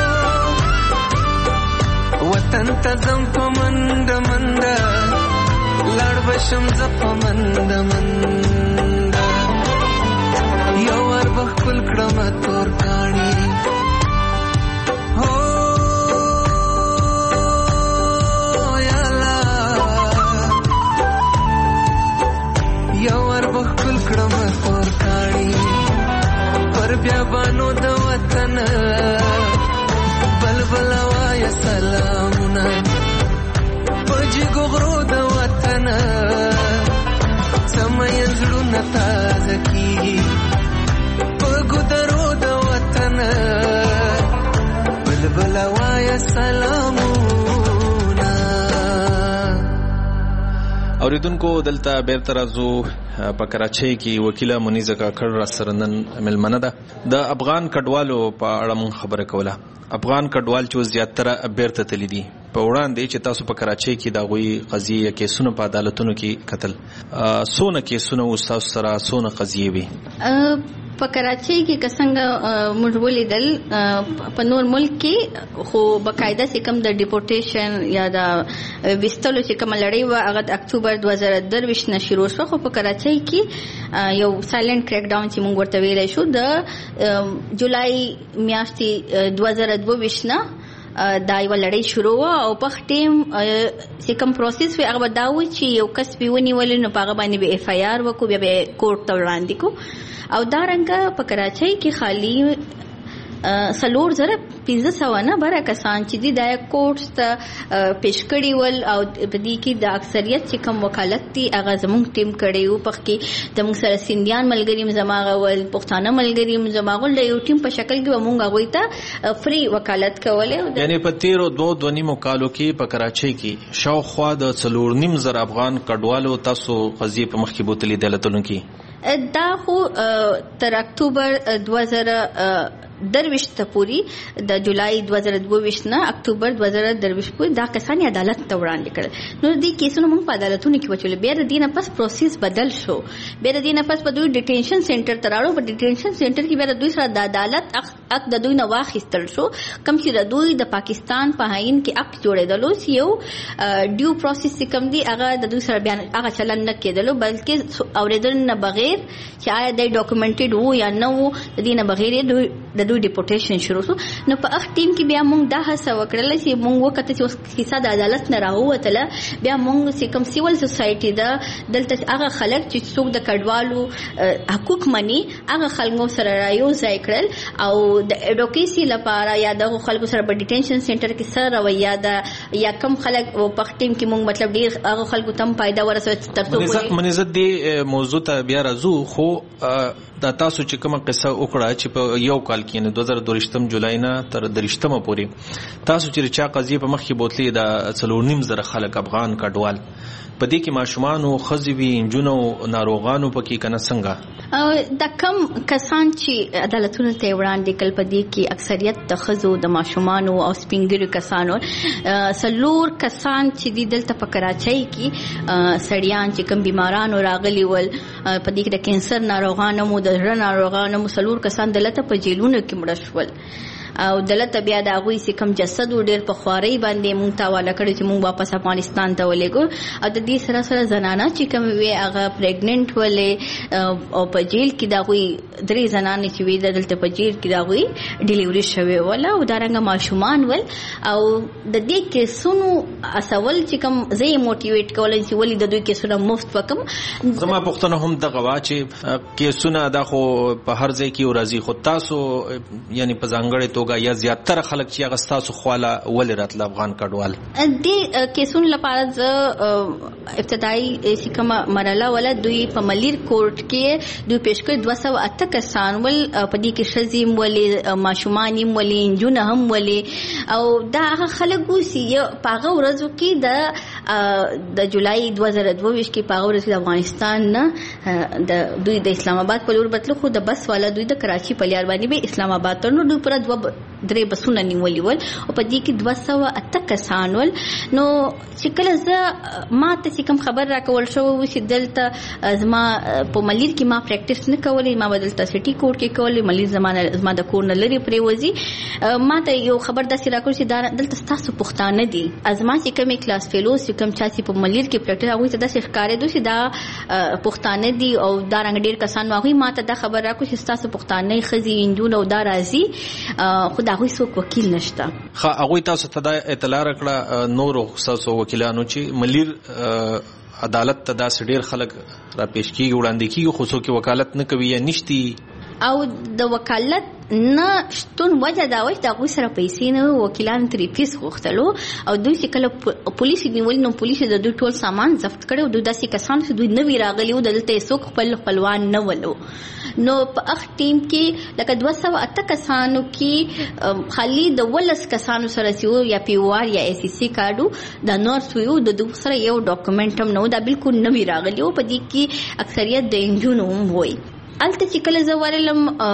وطن ته زم په منډه منډه لړ بشم ز په منډه منډه یو ور بخل کړم تور کاڼي بیا بانو د وطن بلبل وای سلامونه پجګو غرو د وطن سمین زړونه تازه کیږي پګو درو د وطن بلبل وای سلامونه. اوریدونکو دلته بیرته راځو په کراچۍ کې وکیله منیزه کاکړ را سره نن ملمنه ده د افغان کډوالو په اړه مونږ خبره کوله. افغان کډوال چې زیاتره بیرته تللی دي په وړاندې چې تاسو په کراچۍ کې دا غوي قضیه کیسونه په عدالتونو کې قتل سونه کیسونه او تاسو سره سونه قضیه وي په کراچۍ کې څنګه موږ ولیدل په نور ملک کې خو بقاعده چې کوم د ډیپورټیشن یا د وستلو چې کوم لړۍ و هغه د اکتوبر 2023 نه شروع شو خو په کراچۍ کې یو سایلنت کریک ډاون چې موږ ورته ویلای شو د جولای میاشتې 2022 نه دا یو لړۍ شروع او په ټیم چې کوم پروسس وي هغه دا و چې یو کس به ونیول نو په هغه باندې به اف آی آر وکړو بیا به کورټ ته وړاندې کو او دا رنګه په کراچۍ کې خالی 3,500 نه بره کسان چې د کورټ ته پیش کړي ول او په دې کې د اکثریت چې کوم وکالت دي هغه زموږ ټیم کړي او په کې د موږ سره سیندیان ملګری زماغه ول پښتانه ملګری زماغه له یو ټیم په شکل کې موږ هغه ته فری وکالت کوله. یعنی په 13 کالو کې په کراچۍ کې شاوخوا د 4,500 افغان کډوالو تاسو قضیه په مخ کې بوتلې دلتونو کې دا خو تر اکتوبر 2023 ته پوری د جولای 2022 نه اکتوبر 2023 پورې دا کسان عدالت ته وړاندې کړل. نو دې کیسونه موږ په عدالتونو کې وچول بیا د دینه پس پروسس بدل شو بیا د دینه پس په دوی ډیټینشن سنټر ته راړو په ډیټینشن سنټر کې بیا د دوی سره د عدالت اک د دوی نه واخیستل شو کم چې د دوی د پاکستان په هاین کې اک جوړېدل یو ډیو پروسس کوم دی هغه د دوی سره بیان هغه چلن نه کېدل بلکې اوریدل نه بغیر چې آیا د ډاکومنټډ وو یا نه وو د دینه بغیر د دوی ډیپورټیشن شروع شو. نو په اخ ټیم کې بیا موږ دا هڅه وکړل چې موږ وکړو چې کیسه د عدالت نه راووتله بیا موږ چې کوم سیول سوسایټي دا دلته هغه خلک چې څوک د کډوالو حقوق مني هغه خلکو سره رايو ځای کړل او د اډوکیسي لپاره یا د خلکو سره په ډیټینشن سنټر کې سره رویه ده یا کم خلک په ټیم کې موږ مطلب ډیر هغه خلکو تم پیدا ورسوي ترڅو منیزت دی موضوع ته بیا راځو خو دا تاسو چې کومه قصه وکړه چې په یو کال کې 2023 جولای نه تر 23 پورې تاسو چې چا قضیه په مخ کې بوتلې د 4,500 خلک افغان کډوال په دې کې ماشومان او خزوی انجونو ناروغانو پکې کنه څنګه دا کم کسان چې عدالتونو ته وړاندې کول په دې کې اکثریت د خزو د ماشومانو او سپینګریو کسانو سلور کسان چې دلته په کراچۍ کې سړیان چې کم بیمارانو راغلي ول په دې کې د کینسر ناروغانو مو د زړه ناروغانو سلور کسان دلته په جیلونو کې مړ شول او دلته بیا د هغوی چې کوم جسد ډېر په خوارۍ باندې مونږ ته حواله کړی چې مونږ واپس افغانستان ته ولېږو او د دې سره سره زنانه چې کوم وي هغه پریګننټ ولې او په جیل کې د هغوی 3 زنانې چې وي دلته په جیل کې د هغوی ډیلیوري شوې وله او دارنګه ماشومان ول او د دې کیسونو اصول چې کوم زه موټیویټ کولای چې ولې د دوی کیسونه مفت وکم زما پښتنه هم دغه وا چې کیسونه دا خو په هر ځای کې ورځي خو تاسو یعنی په ځانګړې توګه یا زیاتره خلک چې هغه ستاسو خواله ولې راتله افغان کډوال د کیسونو لپاره ز ابتدایي سیکمه مرحله ولا دوی په ملیر کورټ کې دوی پیش کړ 208 کسان ول په دې کې شزیم ولې ماشومان ولې انجونه هم ولې او دا هغه خلک وسی پاغه ورځو کې د جولای 2022 کې پاغه ورځ د افغانستان نه د دوی د اسلام آباد په لور بتلو خو د بس والا دوی د کراچي په لار باندې به اسلام آباد ته نو دوی پر 2 بسونه نیولې ول او په دې کې 208 کسان ول نو چې کله زه ما ته چې کوم خبر راکول شو چې دلته زما په ملیر کې ما پریکټیس نه کولې ما بدلته سټي کوډ کې کولې ملیر زما د کور نه لري پریوزي ما ته یو خبر داسې راکول چې دلته تاسو پښتانه دي ازما چې کوم کلاس فیلوز چې کوم چا چې په ملیر کې پریکټیس هغه ته داسې ښکارې دوی چې دا پښتانه دي او دا رنګ ډیر کسان واغوي ما ته دا خبر راکول چې تاسو پښتانه خزي انجونه او دا راځي خو دا هیڅ وکیل نشته خا هغه تاسو ته اطلاع راکړه نور خصوصو وکیلانو چې ملیر عدالت ته داسې ډیر خلک را پیش کیږي وړاندې کیږي خو څوک وکالت نه کوي یا نشتی او د وکالت نه شتون وجه دا وای دا غوښ سره پیسې نه وکیلان ترې فیس غوښتلو او دوی چې کله پولیس نیول نو پولیس د دوی ټول سامان ضبط کړو دوی داسې کسان چې دوی نه وی راغلی او دلته څوک خپلوان نه ولو نو په اخ ټیم کې لکه 208 کسانو کې خالی د ولس کسانو سره سیو یا پی او آر یا ای سی سی کارډو د نورس ویو د دوی سره یو ډاکومنټ هم نو دا بالکل نه وی راغلی او په دې کې اکثریت د انجونو هم وای الته چې کله زوارلم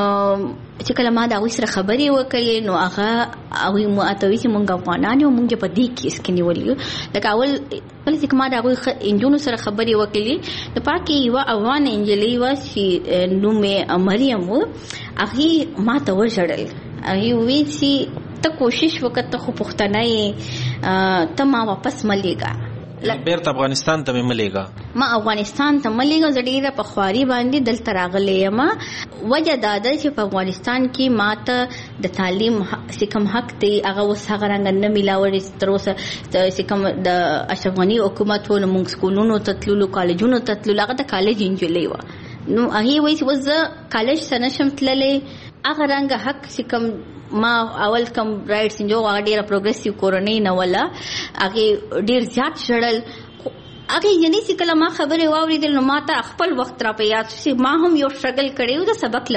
چې کله ما دا وې سره خبرې وکړې نو هغه مو اتوي چې مونږ افغانان یو مونږ په دې کې اسکنی ولیو لکه اول چې ما دا وې انجونو سره خبرې وکړې د پاکي یو افغان انجلۍ و چې نومه مریم و هغه ما ته وژړل هغه وی چې ته کوشش وکړه خو پښتنه یې ته ما واپس ملېګا بیرته افغانستان ته ملېګا ما افغانستان ته ملېګا زړیره په خواري باندې دلته راغلې ما وجه دا ده چې په افغانستان کې ماته د تعلیم سکم حق دی هغه وس هغه رنګ نه ملاوي تر اوسه سکم د اشغانی حکومت ونه موږ سکولونو تتلو کالجونو تتلو هغه د کالج انجلې و نو هغه وایي چې وز کالج سنشم تللې هغه رنګ حق سکم ما اول کم رائټس انجو هغه ډیره پروګریسیو کورنۍ نه ولا هغه ډیر زیات شړل هغه یعنی چې کله ما خبره واوریدل نو ما ته خپل وخت را په یاد شي ما هم یو سټرګل کړیو د سبق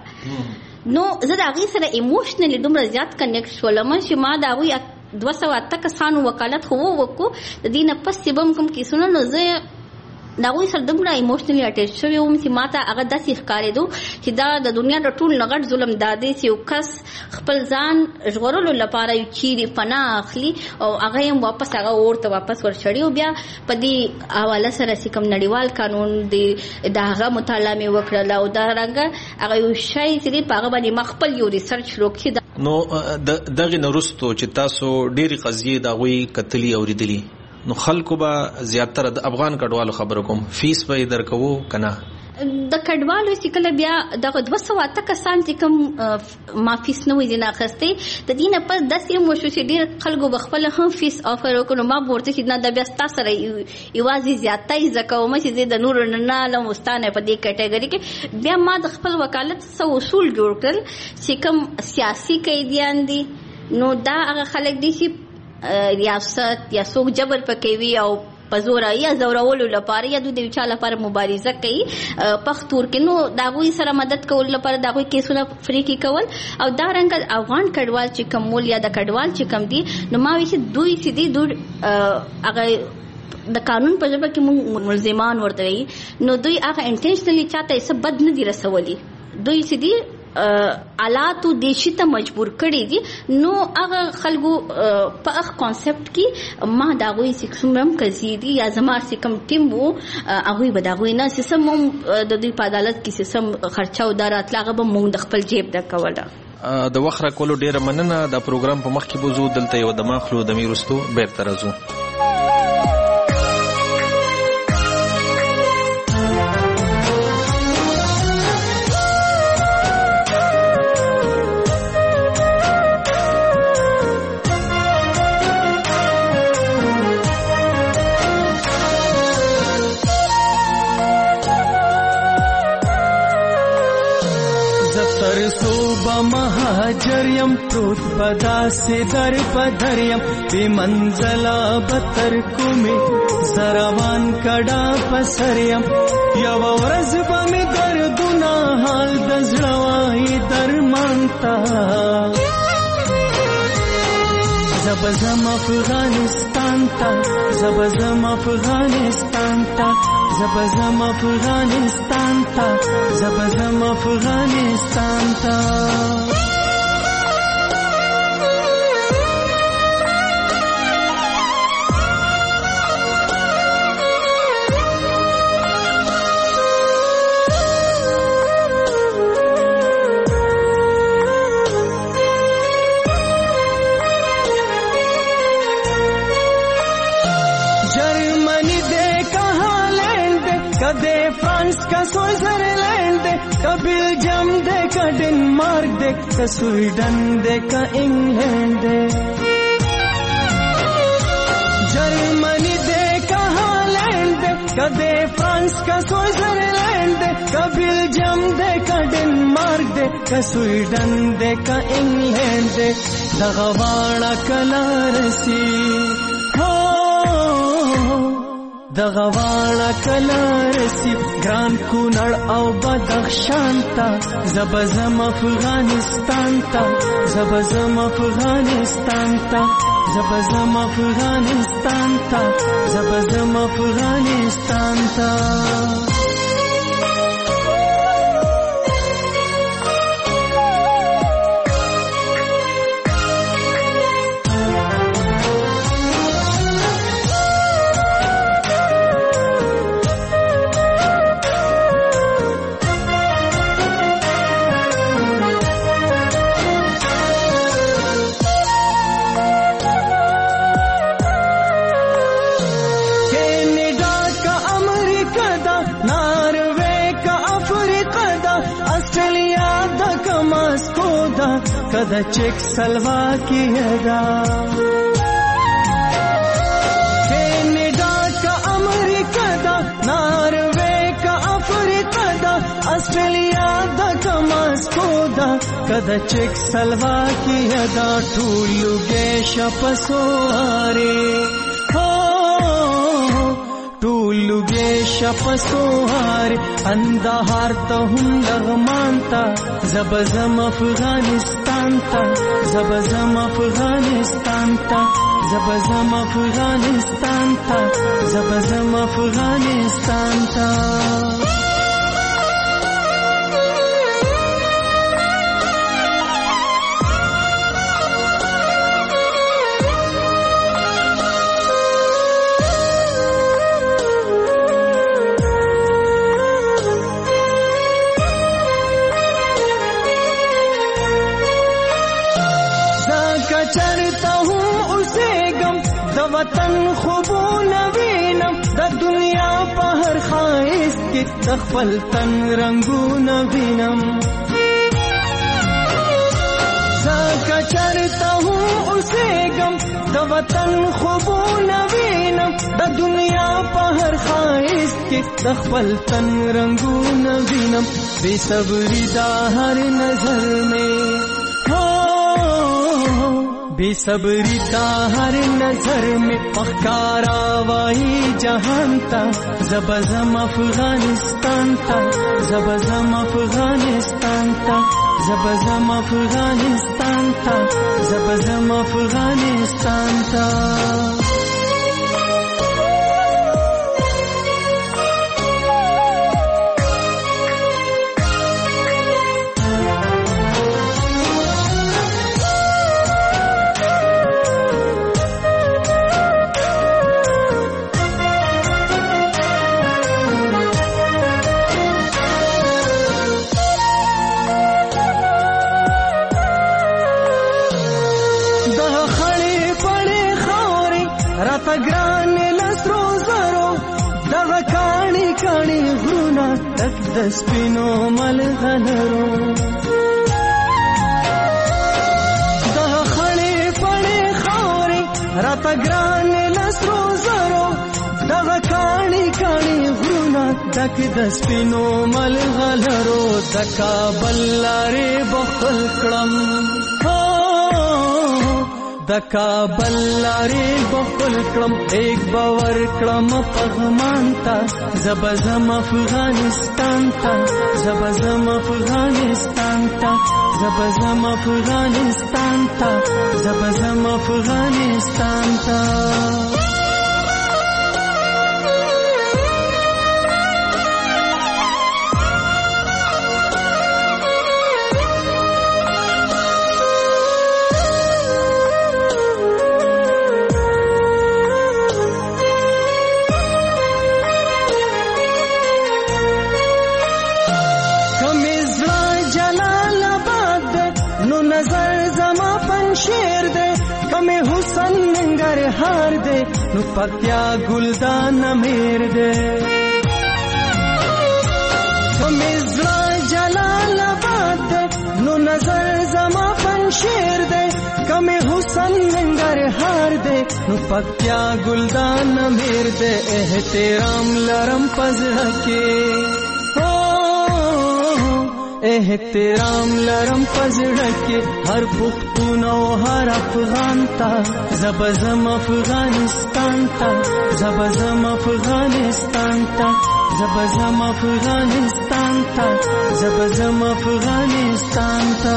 لپاره نو زه د هغه سره ایموشنلی دومره زیات کنیکټ شولم چې ما دا وی 208 کسانو وکالت خو وکړو د دې نه پس بم کوم کیسونه نو زه دا وی سره دومره ایموشنلی اٹیچ شوی وم چې ماته هغه داسې ښکارېدو چې دا د دنیا د ټول نغټ ظلم دادی چې یو کس خپل ځان ژغورلو لپاره یو چیرې پناه اخلي او هغه هم واپس هغه ورته واپس ورشړي او بیا په دې حواله سره چې کوم نړیوال قانون دی د هغه مطالعه مې وکړله او دا رنګه هغه یو شی چې په هغه باندې ما خپل یو ریسرچ وکړ نو دغه نورستو چې تاسو ډېری قضیې د هغوی کتلي اوریدلي نو خلکو به زیاتره د افغان کډوالو خبرو کوم فیس به درکوو کنه د کډوالو چې کله بیا دغه 208 کسان چې کوم ما فیس نه وځي نه اخستې د دې نه پس داسې مو شو چې ډېر خلکو بخپل هم فیس افر وکړو ما ورته چې نه د بیا تاسو سره یوازې زیاتای زکوم چې د نور نه له مستانه په دې کټګوري کې بیا ما د خپل وکالت سو اصول جوړ کړل چې کوم سیاسي قیدیان دي نو دا هغه خلک دي چې ریاست یا څوک جبر پکې وي او پزورا یا زورولو لپاره یا د چا لپاره مبارزه کوي پختور کې نو دا غوي سره مدد کول لپاره دا غوي کیسونه فری کی کول او دا رنګ افغان کډوال چې کومول یا د کډوال چې کم دي نو ما وی چې دوی چې دي دوی هغه د قانون په ژبه کې ملزمان ورته وي نو دوی هغه انټینشنلی چاته څه بد نه دي رسولي دوی چې دي آلاتو دیشي ته مجبور کړي دي نو هغه خلکو په اخ کانسپټ کې ما دا غوي سکسوم کزي دي یا زما سکم ټیم وو هغه به دا غوي نه سیستم د دوی په عدالت کې سیستم خرچه او درات لاغه به مونږ د خپل جیب د کوله د وخره کولو ډیره مننه د پروګرام په مخ کې بوزو دلته یو د ماخلو د میرستو بیرته راځو مهاجریم پروت پداسې در پدریم بی منزلا بتر کومې زروان کډا پسریم یو ورځ به مې دردونه حال د زړه وایي درمان ته زبزم افغانستان تا زبزم افغانستان تا زبزم افغانستان تا زبزم افغانستان تا का स्विट्जरलैंड दे का बेल्जियम दे का डेनमार्क दे का स्वीडन दे का इंग्लैंड दे जर्मनी दे का हॉलैंड दे का दे फ्रांस का स्विट्जरलैंड दे का बेल्जियम दे का डेनमार्क दे का स्वीडन दे का इंग्लैंड दे दगवाड़ा कलारसी दغواړه کلارسی ګران کونړ او بدخشان تا زبزم افغانستان تا زبزم افغانستان تا زبزم افغانستان تا زبزم افغانستان تا کدا چیک سلواکیه دا کینیڈا کا امریکا دا ناروے کا افریقا دا آسٹریلیا دا کا ماسکو دا کدا چیک سلواکیه دا ټولو ګیشا پسواره ټولوګې شپسوهار اندهار ته هم لغمان ته زبزم افغانستان ته زبزم افغانستان ته زبزم افغانستان ته زبزم افغانستان ته وطن خوبونه وینم د دنیا په هر خایست کې د خپل تن رنگونه وینم زکه چرته هم اوسېږم د وطن خوبونه وینم د دنیا په هر خایست کې د خپل تن رنگونه وینم بے صبری دا هر نظر میں بے صبری تا ہر نظر میں پخکارا وائی جہان تا زبزم افغانستان تا زبزم افغانستان تا زبزم افغانستان تا زبزم افغانستان تا د سپینو ملغلرو د خړې پړې خاورې راته ګرانې لسرو زرو دغه کاڼي کاڼي غرونه ډک د سپینو ملغلرو د کابل لارې بخل کړم د کابل لارې بخل کړم ایک باور کړم پغمان تا زبزم افغانستان تا زبزم افغانستان تا زبزم افغانستان تا زبزم افغانستان تا هار دے نو پکیا گلدان میر دے کمیزلا جلال آباد دے نو نظر زما پنشیر دے کمی حسن ننگر ہار دے نو پکیا گلدان میر دے احترام لرم پزړه کې احترام لرم پزړه کې هر پښتون او هر افغان تا زبزم افغانستان تا زبزم افغانستان تا زبزم افغانستان تا زبزم افغانستان تا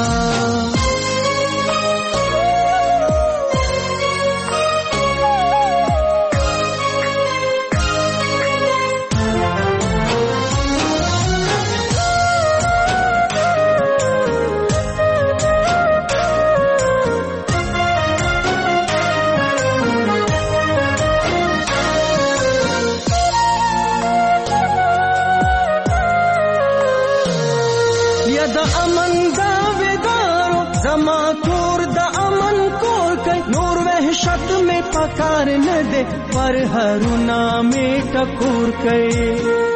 پکار نه دے پر هرونا می ټکور کئ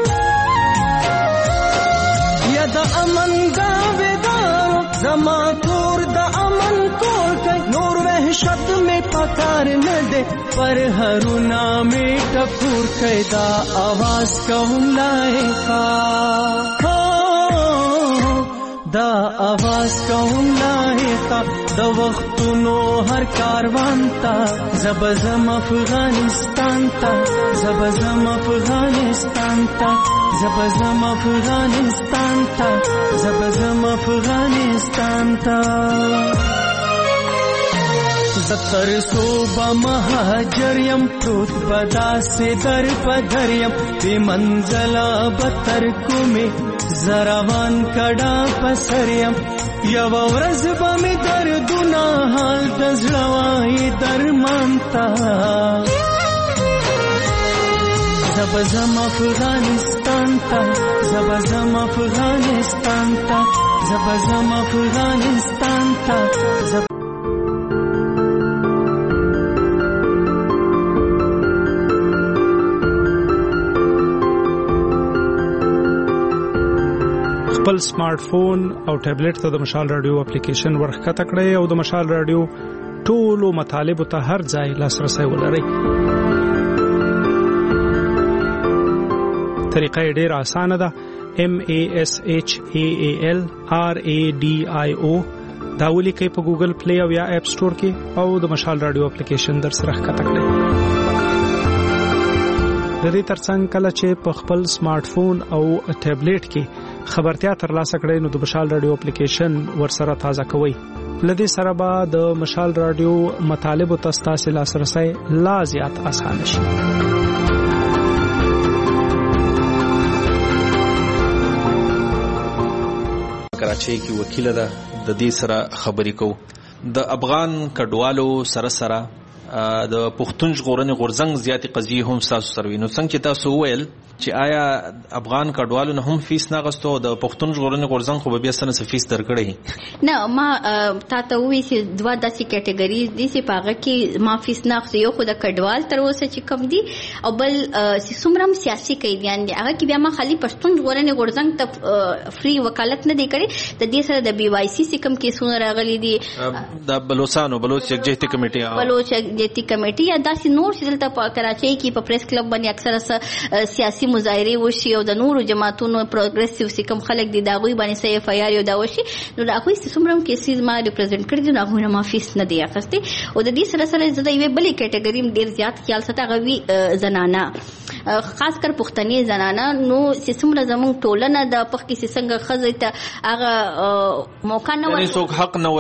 یا د امن دا ودار زما کور د امن کور کئ نور وحشت می پکار نه دے پر هرونا می ټکور کئ دا आवाज کوم لایقا دا आवाज کوم لایقا د وختونو هر کاروان تا زبزم افغانستان تا زبزم افغانستان تا زبزم افغانستان تا زبزم افغانستان تا ستر صوبہ مہاجر یم پروت بدا سے در پدر یم بے منزلہ بتر کو میں زروان کڑا پسر یم یو ورځ به می دردونه حال د زړه وای درمان تا زبزم افغانستان تا زبزم افغانستان تا زبزم افغانستان تا خپل سمارټ فون او ټابلیټ ته د مشال رادیو اپلیکیشن ورخکته کړئ او د مشال رادیو ټولو مطالب ته هر ځای لاسرسي ولرئ. طریقه ډېر اسانه ده. MASHAALRADIO دا ولیکئ په ګوګل پلی او یا اپ سٹور کې او د مشال رادیو اپلیکیشن در سره ښکته کړئ. د دې ترڅنګ کله چې په خپل سمارټ فون او ټابلیټ کې خبرتیا ترلاسه کړئ نو د مشال رادیو اپلیکیشن ورسره تازه کوئ. لدې سره به د مشال رادیو مطالب ته ستاسو لاسرسي لا زیات اسانه شي. کراچۍ کې وکیل ده د دې سره خبرې کو د افغان کډوالو سره د پښتون ژغورنې غورځنګ زیاتې قضیې هم تاسو سره وینو. څنګه چې تاسو وویل چې آیا افغان کډوالو نه هم فیس نه غوښتو د پښتون ژغورنې غورځنګ خو به بیا سره فیس درکړي نه ما تا ته وی چې دوه داسې کټګوري دي چې پاغه کې ما فیس نه غوښتو. یو خو د کډوال تر اوسه چې کم دي او بل څومره سیاسي قیدیان دي هغه کې بیا ما خالي پښتون ژغورنې غورځنګ ته فری وکالت نه دی کړی. د دې سره د BYC سکم کیسونه راغلي دي د بلوچ یکجهتي کمیټه امنیتي کمیټي یا داسې نور چې دلته په کراچۍ کې په پریس کلب باندې اکثره سیاسي مظاهرې وشي او د نورو جماعتونو پروګریسیو چې کوم خلک دي د هغوی باندې څه اف آی آر یو دا وشي نو د هغوی څومره هم کیسز ما ریپرزینټ کړي دي نو هغوی نه ما فیس نه دی اخیستی او د دې سره سره زه د یوې بلې کیټګري ډېر زیات خیال ساته هغه وي زنانه خاص کر پښتني زنانه نو چې څومره زموږ ټولنه د پخ کې څنګه ښځې ته هغه موقع نه ورکوي څوک حق نه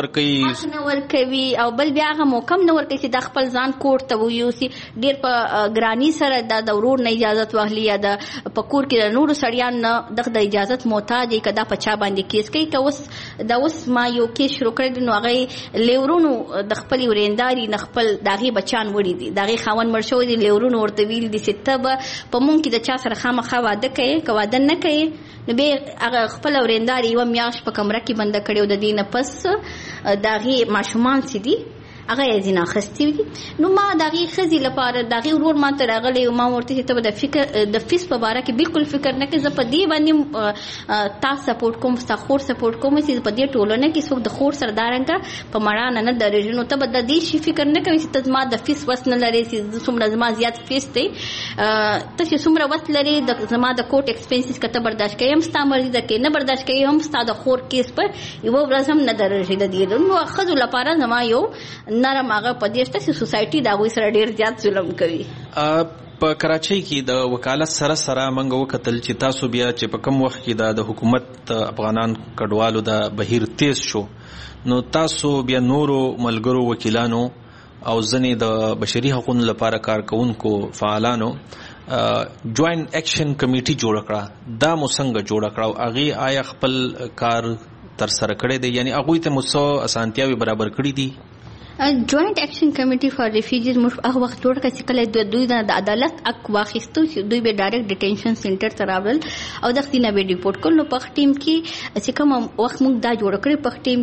ورکوي او بل بیا هغه موقع نه ورکوي چې د خپل ځان کوټ ته ویوسي ډېر په ګرانی سره د ورور نه اجازه واخلي یا د پکور کې د نورو سړیان نه دغه اجازه محتاج یې کدا په چا باندې کیس کوي که اوس ما یو کیس شروع کړی نو هغه لیورونو د خپل ورېنداري نه خپل داغي بچان وړي دي داغي خاون مړ شوی دي لیورونو ورته ویل دي چې ته به په مونږ کې د چا سره خامخا واده کوي که واده نه کوي نو به هغه خپل ورېنداري یوه میاشت په کمره کې بنده کړی او د دې نه پس داغي ماشومان چې دي هغه یې ځینې اخیستي دي نو ما د هغې ښځې لپاره د هغې ورور ما ته راغلی او ما ورته چې ته به د فیس په باره کې بالکل فکر نه کوې زه په دې باندې تا سپورټ کوم ستا خور سپورټ کوم چې په دې ټولنه کې څوک د خور سره دارنګه په مړانه نه درېږي نو ته به د دې شي فکر نه کوې چې ته زما د فیس وس نه لرې چې څومره زما زیات فیس دی ته چې څومره وس لرې زما د کوټ ایکسپینسز که ته برداشت کوې هم ستا مرضي ده کې نه برداشت کوې هم ستا د خور کیس پر یوه ورځ هم نه درېږي د دې نو ښځو لپاره زما یو نرم هغه په دې شته چې سوسایټي د هغوی سره ډېر زیات ظلم کوي. په کراچۍ کې د وکالت سره سره موږ وکتل چې تاسو بیا چې په کم وخت کې د حکومت افغانان کډوالو د بهیر تیز شو نو تاسو بیا نورو ملګرو وکیلانو او ځنې د بشري حقوقو لپاره کارکونکو فعالانو جوائنٹ ایکشن کمیټي جوړ کړه دا مو څنګه جوړ کړه او هغې آیا خپل کار تر سره کړی دی یعنی هغوی ته مو څه اسانتیاوې برابر کړي دي؟ جوائنٹ ایکشن کمیټي فار ریفیوجیز موږ هغه وخت جوړ کړه چې کله دوی د عدالت حق واخیستو چې دوی به ډایرکټ ډیټینشن سنټر ته راوړل او دغه نه به ډیپورټ کړل نو په ټیم کې چې کوم وخت موږ دا جوړ کړی په ټیم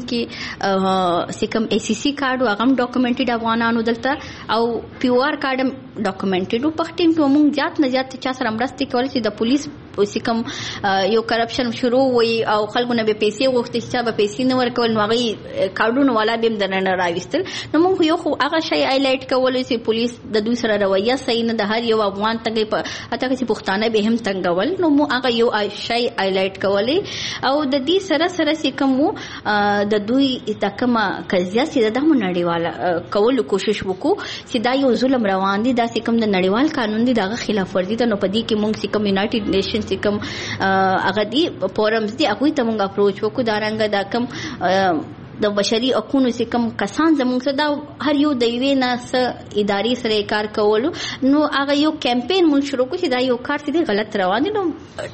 کې چې کوم ای سی سی کارت هغه هم ډاکومنټډ افغانانو دلته او پی او آر کارت هم ډاکومنټډ په ټیم کې موږ زیات نه زیات چا سره مرسته کول چې د پولیس چې کوم یو کرپشن شروع وي او خلکو نه به پیسې غوښتي چې به پیسې نه ورکول نو هغه کارډونو والا به هم درنه راوستل نو موږ یو خو هغه شی هایلایټ کولای چې پولیس د دوی سره رویه صحیح نه د هر یو افغان تنګي په اته کې پښتانه به هم تنګول نو موږ هغه یو شی هایلایټ کولای او د دې سره سره چې کوم د دوی د کومه قضیه چې د نړیواله کولو کوشش وکړو چې دا یو ظلم روان دي دا چې کوم د نړیوال قانون دي دغه خلاف ورزي ده نو په دې کې موږ چې کوم یونایټډ نیشن چې کوم هغه دي فورمز دي هغه ته موږ اپروچ وکړو دا رنګ دا کوم د بشري حقوقو چې کوم کسان زموږ سره دا هر یو د یوې نه څه ادارې سره کار کولو نو هغه یو کمپین موږ شروع کړو چې دا یو کار چې غلط روان دي نو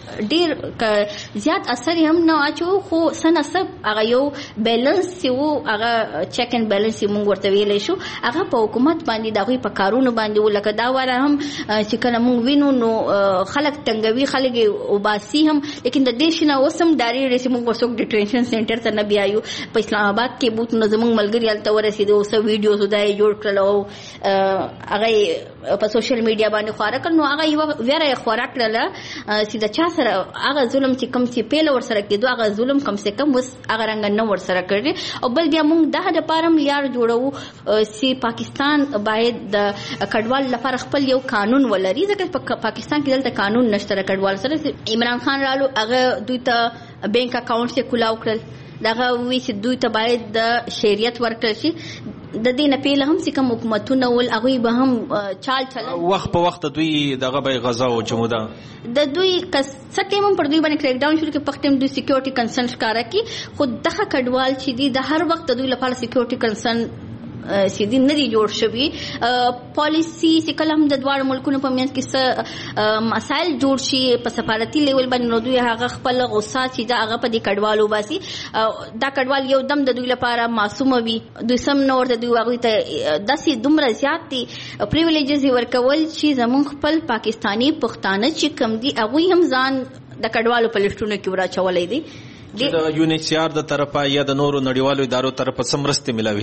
ډېر زیات اثر هم نه اچو خو سنسب هغه یو بیلنس چې وو هغه چیک اینڈ بیلنس موږ ورته ویلی شو هغه په حکومت باندې د هغوی په کارونو باندې و لکه دا واره هم چې کله موږ وینو نو خلک تنګوي خلک وباسي هم لیکن د دې شي نه اوس هم ډارېږي چې موږ څوک ډیټینشن سینټر ته نه بیایو په اسلام آباد کې بوت نو زموږ ملګري هلته ورسېدو اوس ویډیوز دا یې جوړ کړل او هغه په سوشل میډیا باندې خواره کړل نو هغه یوه ویره یې خوره کړله چې د چا سره هغه ظلم چې کوم چې پیله ورسره کېدو هغه ظلم کم سے کم اوس هغه رنګه نه ورسره کړی او بل بیا موږ دغه دپاره هم لیار جوړوو چې پاکستان باید د کډوال لپاره خپل یو قانون ولري ځکه په پاکستان کې دلته قانون نشته د کډوال سره عمران خان رالو هغه دوی ته بینک اکاونټ یې کلاو کړل دغه وی چې دوی ته باید د شریعت ورکړل شي د دې نه پیله هم چې کوم حکومتونه ول هغوی به هم چال چلن وخت په وخت دوی دغه به غزا او جمودا د دوی څه ټیم هم پر دوی باندې کریک ډاون شروع کې په ټیم دوی سکیورټي کنسرن ښکاره کړي خو دغه کډوال چې دي د هر وخت دوی لپاره سکیورټي کنسرن سیدی نه دی جوړ شوی پالیسی چې کله هم د دواړو ملکونو په منځ کې څه مسایل جوړ شي په سفارتي لیول باندې نو دوی هغه خپل غوسه چې دا هغه په دې کډوالو باسي دا کډوال یو دم د دوی لپاره معصومه وي دوی سم نه ورته دوی هغوی ته داسې دومره زیات دي پریویلیجز یې ورکول چې زموږ خپل پاکستاني پښتانه چې کم دي هغوی هم ځان د کډوالو په لسټونو کې وراچولی دي د یونیسیار د طرفه یا د نورو نړیوالو ادارو طرفه څه مرستې ملاوي دي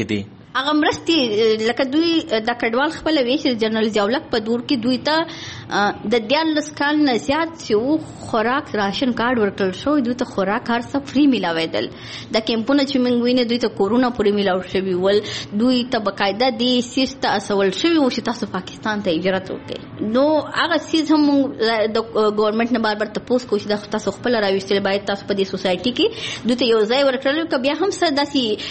هغه مرستي لکه دوی د کډوال خپل ویش جنرال ضیاءالحق په دور کې دوی ته د 14 کال نه زیات چې خوراک راشن کارت ورکړل شو. دوی ته خوراک هر څه فری ملاویدل. د کیمپونو چې موږ ویني دوی ته کورونا پورې ملاو شوی ول. دوی ته بقاعده دي سیسته اسول شوی و چې تاسو پاکستان ته هجرت وکړئ. نو هغه سیز هم د ګورنمنت نه بار تاسو کوشش د تاسو خپل راوستل باید تاسو په دې سوسایټي کې دوی ته یو ځای ورکړل ک بیا هم څه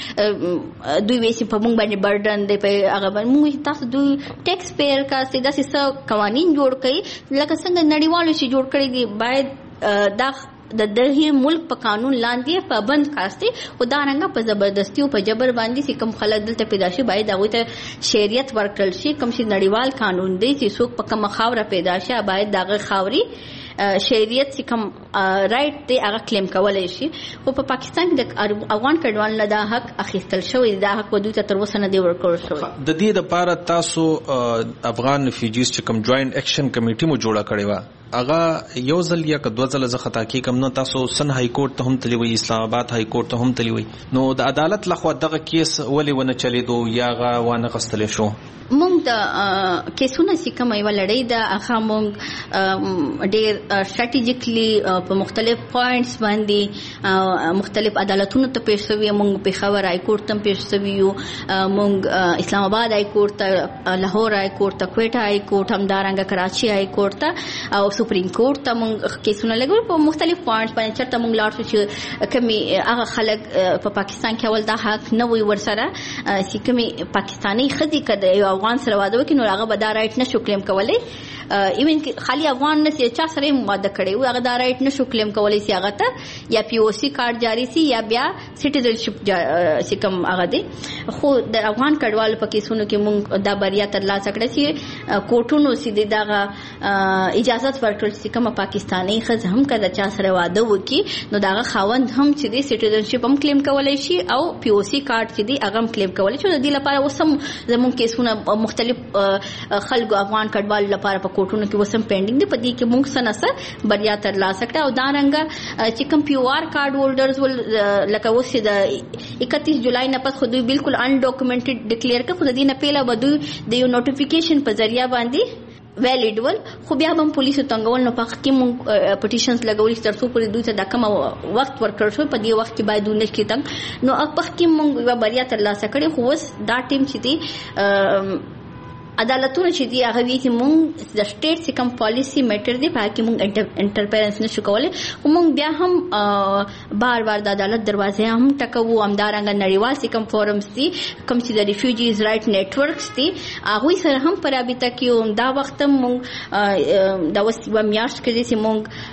داسي دوی ویسي په موږ باندې برډن دی په هغه باندې موږ تاسو دوی ټیکس پیئر کا سیدا سیسه قوانین جوړ کړي لکه څنګه نړیوالو چې جوړ کړي دي باید د دغه ملک په قانون لاندې پابند کاستي خدا رنګه په زبردستي او په جبر باندې چې کوم خلک دلته پیدا شي باید هغه ته شریعت ورکړل شي. کوم چې نړیوال قانون دی چې څوک په کوم خاوره پیدا شي باید دغه خاوري شریعت چې کوم رائټ دی هغه کلیم کولای شي. خو په پاکستان کې د افغان کډوال نه دا حق اخیستل شوی. دا حق ودوی ته تر اوسه نه دی ورکړل شوی. د دې لپاره تاسو افغان ریفیوجیز چې کوم جوائنٹ ایکشن کمیټي مو جوړه کړې و هغه یو ځل یا که دوه ځله زه خطا کې کوم نو تاسو سن های کورټ ته هم تللی وي اسلام آباد های کورټ ته هم تللی وي نو د عدالت لخوا دغه کیس ولې ونه چلیدو یا هغه وانه غوښتل شو؟ مونږ د کیسونه چې کوم یو لړۍ ده هغه مونږ ډېر سټریټیجیکلی په مختلف پوینټس باندې مختلف عدالتونو ته پیښ شوی. مونږ پیښور های کورټ ته پیښ شوی یو. مونږ اسلام آباد های کورټ ته، لاهور های کورټ ته، کویټه های کورټ، همدارنګه کراچي های کورټ ته او سپریم کورټ ته مونږ کیسونه لګول په مختلف پوینټس باندې. چرته مونږ لاړ شو چې کمی هغه خلک په پاکستان کې اول دا حق نه وي ورسره چې کمی پاکستانی خدي کده افغان سره واده وکړي نو هغه به دا رائټ نشو کلیم کولی. ایون خالی افغان نه چې چا سره واده کړی وي هغه دا رائټ نشو کلیم کولی چې هغه ته یا پی او سی کارت جاری سي یا بیا سټیزنشپ چې کوم هغه دی. خو د افغان کډوالو په کیسونو کې مونږ دا بریا ترلاسه کړه چې کوټونو سیده دغه اجازه ورکړل چې کوم پاکستانی ښځه هم کله چا سره واده وکړي نو دغه خاوند هم چې دی سټیزنشپ هم کلیم کولی شي او پی او سی کارت چې دی هغه هم کلیم کولی شي. د دې لپاره اوس هم زموږ کیسونه مختلف خلکو افغان کډوال لپاره په کوټونو کې وسم پینډینګ دي. په دې کې موږ سنسه بریا ترلاسه کړه او دا رنګه چې کوم پی او آر کارت هولډرز ول لکه اوس د 31 جولای نه پس خو دوی بالکل ان ډاکومنټډ ډیکلیئر کړ. خو د دې نه پهله به دوی د یو نوټیفیکیشن په ذریعہ باندې ویلیډ ول خو بیا هم پولیسو تنګول نو په کې مونږ پټیشنز لګولې تر څو پورې دوی ته د کوم وخت ورکړ شو په دې وخت کې باید دوی نشي تنګ نو په کې مونږ یو بریا ترلاسه کړې. خو اوس دا ټیم چې دی عدالتونه چې دی هغه وی چې مونږ د سټیټ سکم پالیسی میټر دی په کې مونږ انټرفیرنس نشو کولای. خو مونږ بیا هم بار بار د عدالت دروازه هم ټکوو. همدارنګه نړیوال سکم فورمز دي کوم چې د ریفیوجیز رائټ نیټورکس دي هغه سره هم پر رابطه کې دا وخت مونږ د وسیله میاشت کې چې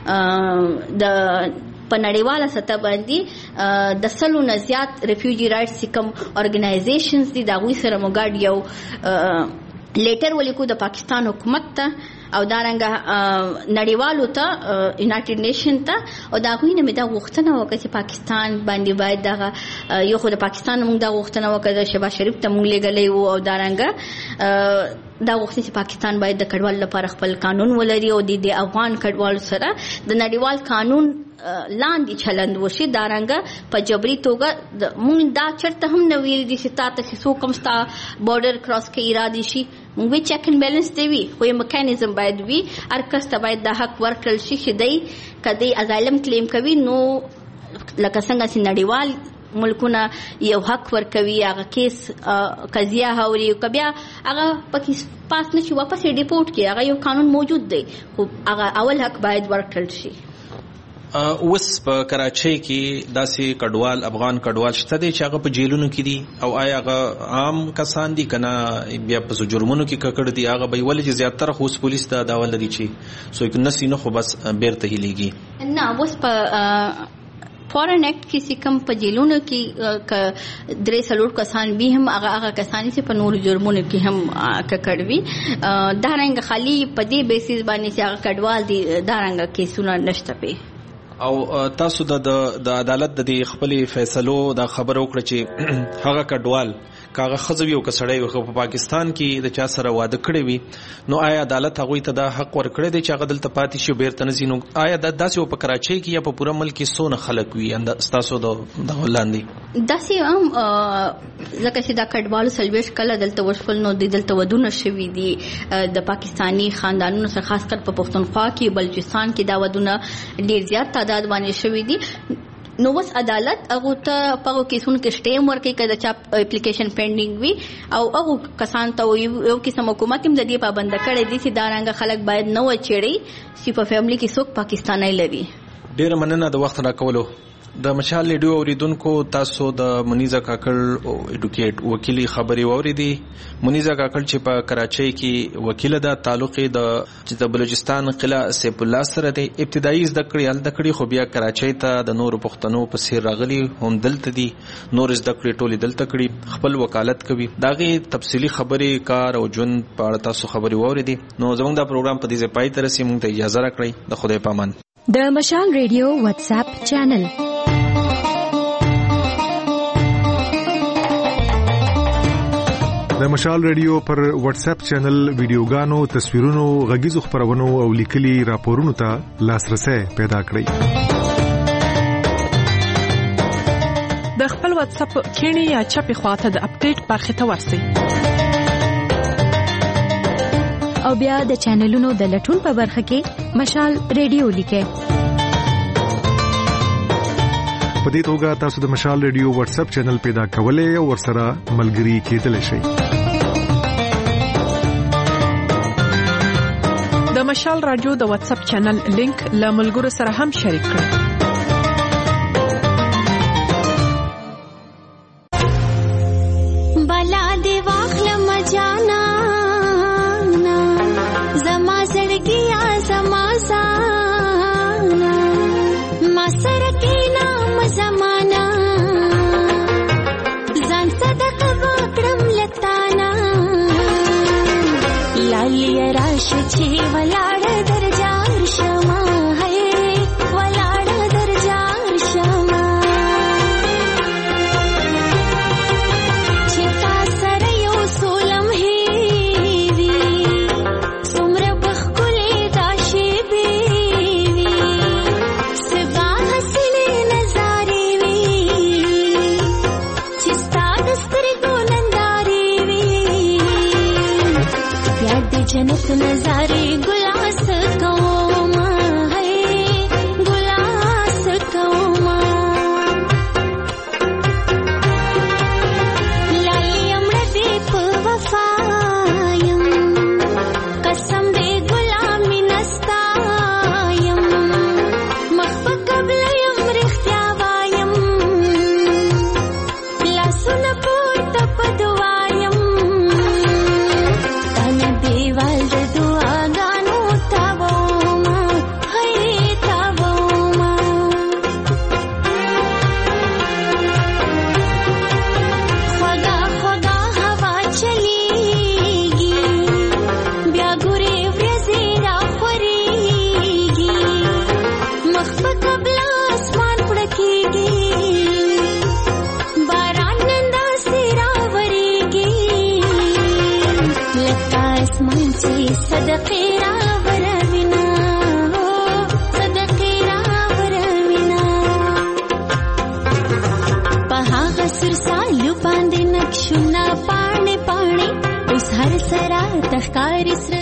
مونږ د په نړیواله سطح باندې د سلو نه زیات ریفیوجی رائټس کوم اورګنایزیشنز دي دا غوي سره موږ یو لیټر ولیکو د پاکستان حکومت ته او دارنګه نړیوالو ته یونایټډ نیشن ته او دا غوینه مې دا غوښتنه وکړه چې پاکستان باندې باید دغه یو خو د پاکستان موږ دا غوښتنه وکړه شهباز شریف ته موږ لګلې وو او دارنګه دا وخت چې پاکستان باید د کډوال لپاره خپل قانون ولري او د افغان کډوال سره د نړیوال قانون لاندې چلند وشي. دارنګه په جبري توګه مونږ دا چرته هم نه ویل دي چې تاسو څو کوم ستا بارډر کراس کې ارادي شي. مونږ چیک ان بیلنس دی وی خو یو میکانیزم باید وي. هر کس ته باید د حق ورکړل شي چې دی کدی ازایلم کلیم کوي نو لکه څنګه چې نړیوال ملکونه یو حق ورکوي هغه کیس قضیه هوري کبیا هغه پاکستان پاس نشي واپس ډیپورټ کی هغه یو قانون موجود دی خو هغه اول حق باید ورکړل شي. اوس په کراچۍ کې داسې کډوال افغان کډوال شته دي چې هغه په جیلونو کې دي او آیا هغه عام کسان دي کنه بیا په جرمونو کې ککړ دي هغه به ولې چې زیاتره خو پولیس ته دا ول دي چې سو یک نسی نه خو بس بیرته هليږي نه. اوس په فورن ایکٹ کې سکم په جیلونو کې درې څلور کسان به هم هغه کسان چې په نور جرمونو کې هم ککړوي. دا رنګ خالی په دې بیسیس باندې چې هغه کډوال دي دا رنګ کیسونه نشته پی او تاسو د عدالت د خپل فیصلو دا خبر وکړه چې هغه کډوال کاغه خزوی او کسړی وي په پاکستان کې د چا سره واده کړی وي نو آیا عدالت هغه ته دا حق ورکړي دی چې هغه دلته پاتې شي بیرته نزي نو آیا د داسې په کراچۍ کې یا په پوره ملک کې سونه خلک وي تاسو د ولاندې داسې هم ځکه چې دا کډوالو سلويش کله دلته وشول نو دلته ودونه شوي دي د پاکستانی خاندانونو سره خاص کر په پښتونخوا کې بلوچستان کې دا ودونه ډیر زیات تعداد باندې شوي دي نو وس عدالت هغه ته په کیسونو کې سټیم ورکړي کله چې اپلیکیشن پینډینګ وي او هغه کسان ته یو قسم حکومت هم د دې پابند کړي دي چې دا رنګ خلک باید نه وچړي چې په فیملی کې څوک پاکستاني لري. ډیر مننه د وخت راکولو. د مشال ریډیو اوریدونکو تاسو د منیزا کاکړ ایډوکیټ وکیلی خبري واوریدي. منیزا کاکړ چې په کراچۍ کې وکیل ده تعلق د بلوچستان قلعه سیف الله سره دی. ابتدایي زده کړې خو بیا کراچۍ ته د نورو پښتنو په څیر راغلي هم دلته دي نور زده کړې ټولې دلته کړي خپل وکالت کوي داغه تفصیلی خبري کار او ژوند په اړه تاسو خبري واوریدي. نو زموږ دا پروګرام په دې ځای پای ته رسي موږ ته اجازه راکړئ د خدای پامان. د مشال ریډیو واتس اپ چینل د مشال ریډیو پر واتس اپ چینل ویډیوګانو تصویرونو غږیزو خبرونو او لیکلي راپورونو ته لاسرسي پیدا کړئ. د خپل واتس اپ کینی یا چپی خواته د اپډیټ برخه ته ورسئ او بیا د چینلونو د لټون په برخه کې مشال ریډیو لیکئ. په دې توګه تاسو د مشال ریډیو واتس اپ چینل پیدا کولای او ورسره ملګري کېدلی شئ. د مشال رادیو د واتس اپ چینل لینک له ملګرو سره هم شریک کړئ. بلا دی واخل مجانا زما زړګیا زما زانا ما سره کې نام زمانہ ځان صدقه وکړم لتانا لالی راش چې ولاړ درجار شما ہے ولاړ درجار شما چې تا سره یو سولم هی وی څومره بخکلې دا شی بی سبا حسینې نظارې وی چې ستا د سترګو نندارې وی یاد د جنت نظارې ګلاس کوما ہے ګلاس کوما لایم دې په وفایم قسم دې غلامی نستایم مخ قبل یم رښتیا وایم لاسونه پورته په دعایم تنه دیوال د دعاګانو تاوما ہے تاوما خدا خدا هوا چلیږي بیا ګورې ورځې راخورېږي مخ په قبله اسمان پړکېږي باران نن داسې راورېږي لکه اسمان چې صدقې راوروینا صدقې راوروینا په هغه سرسالو باندې نقشونه پاڼې پاڼې اوس هر سره تخکاري سره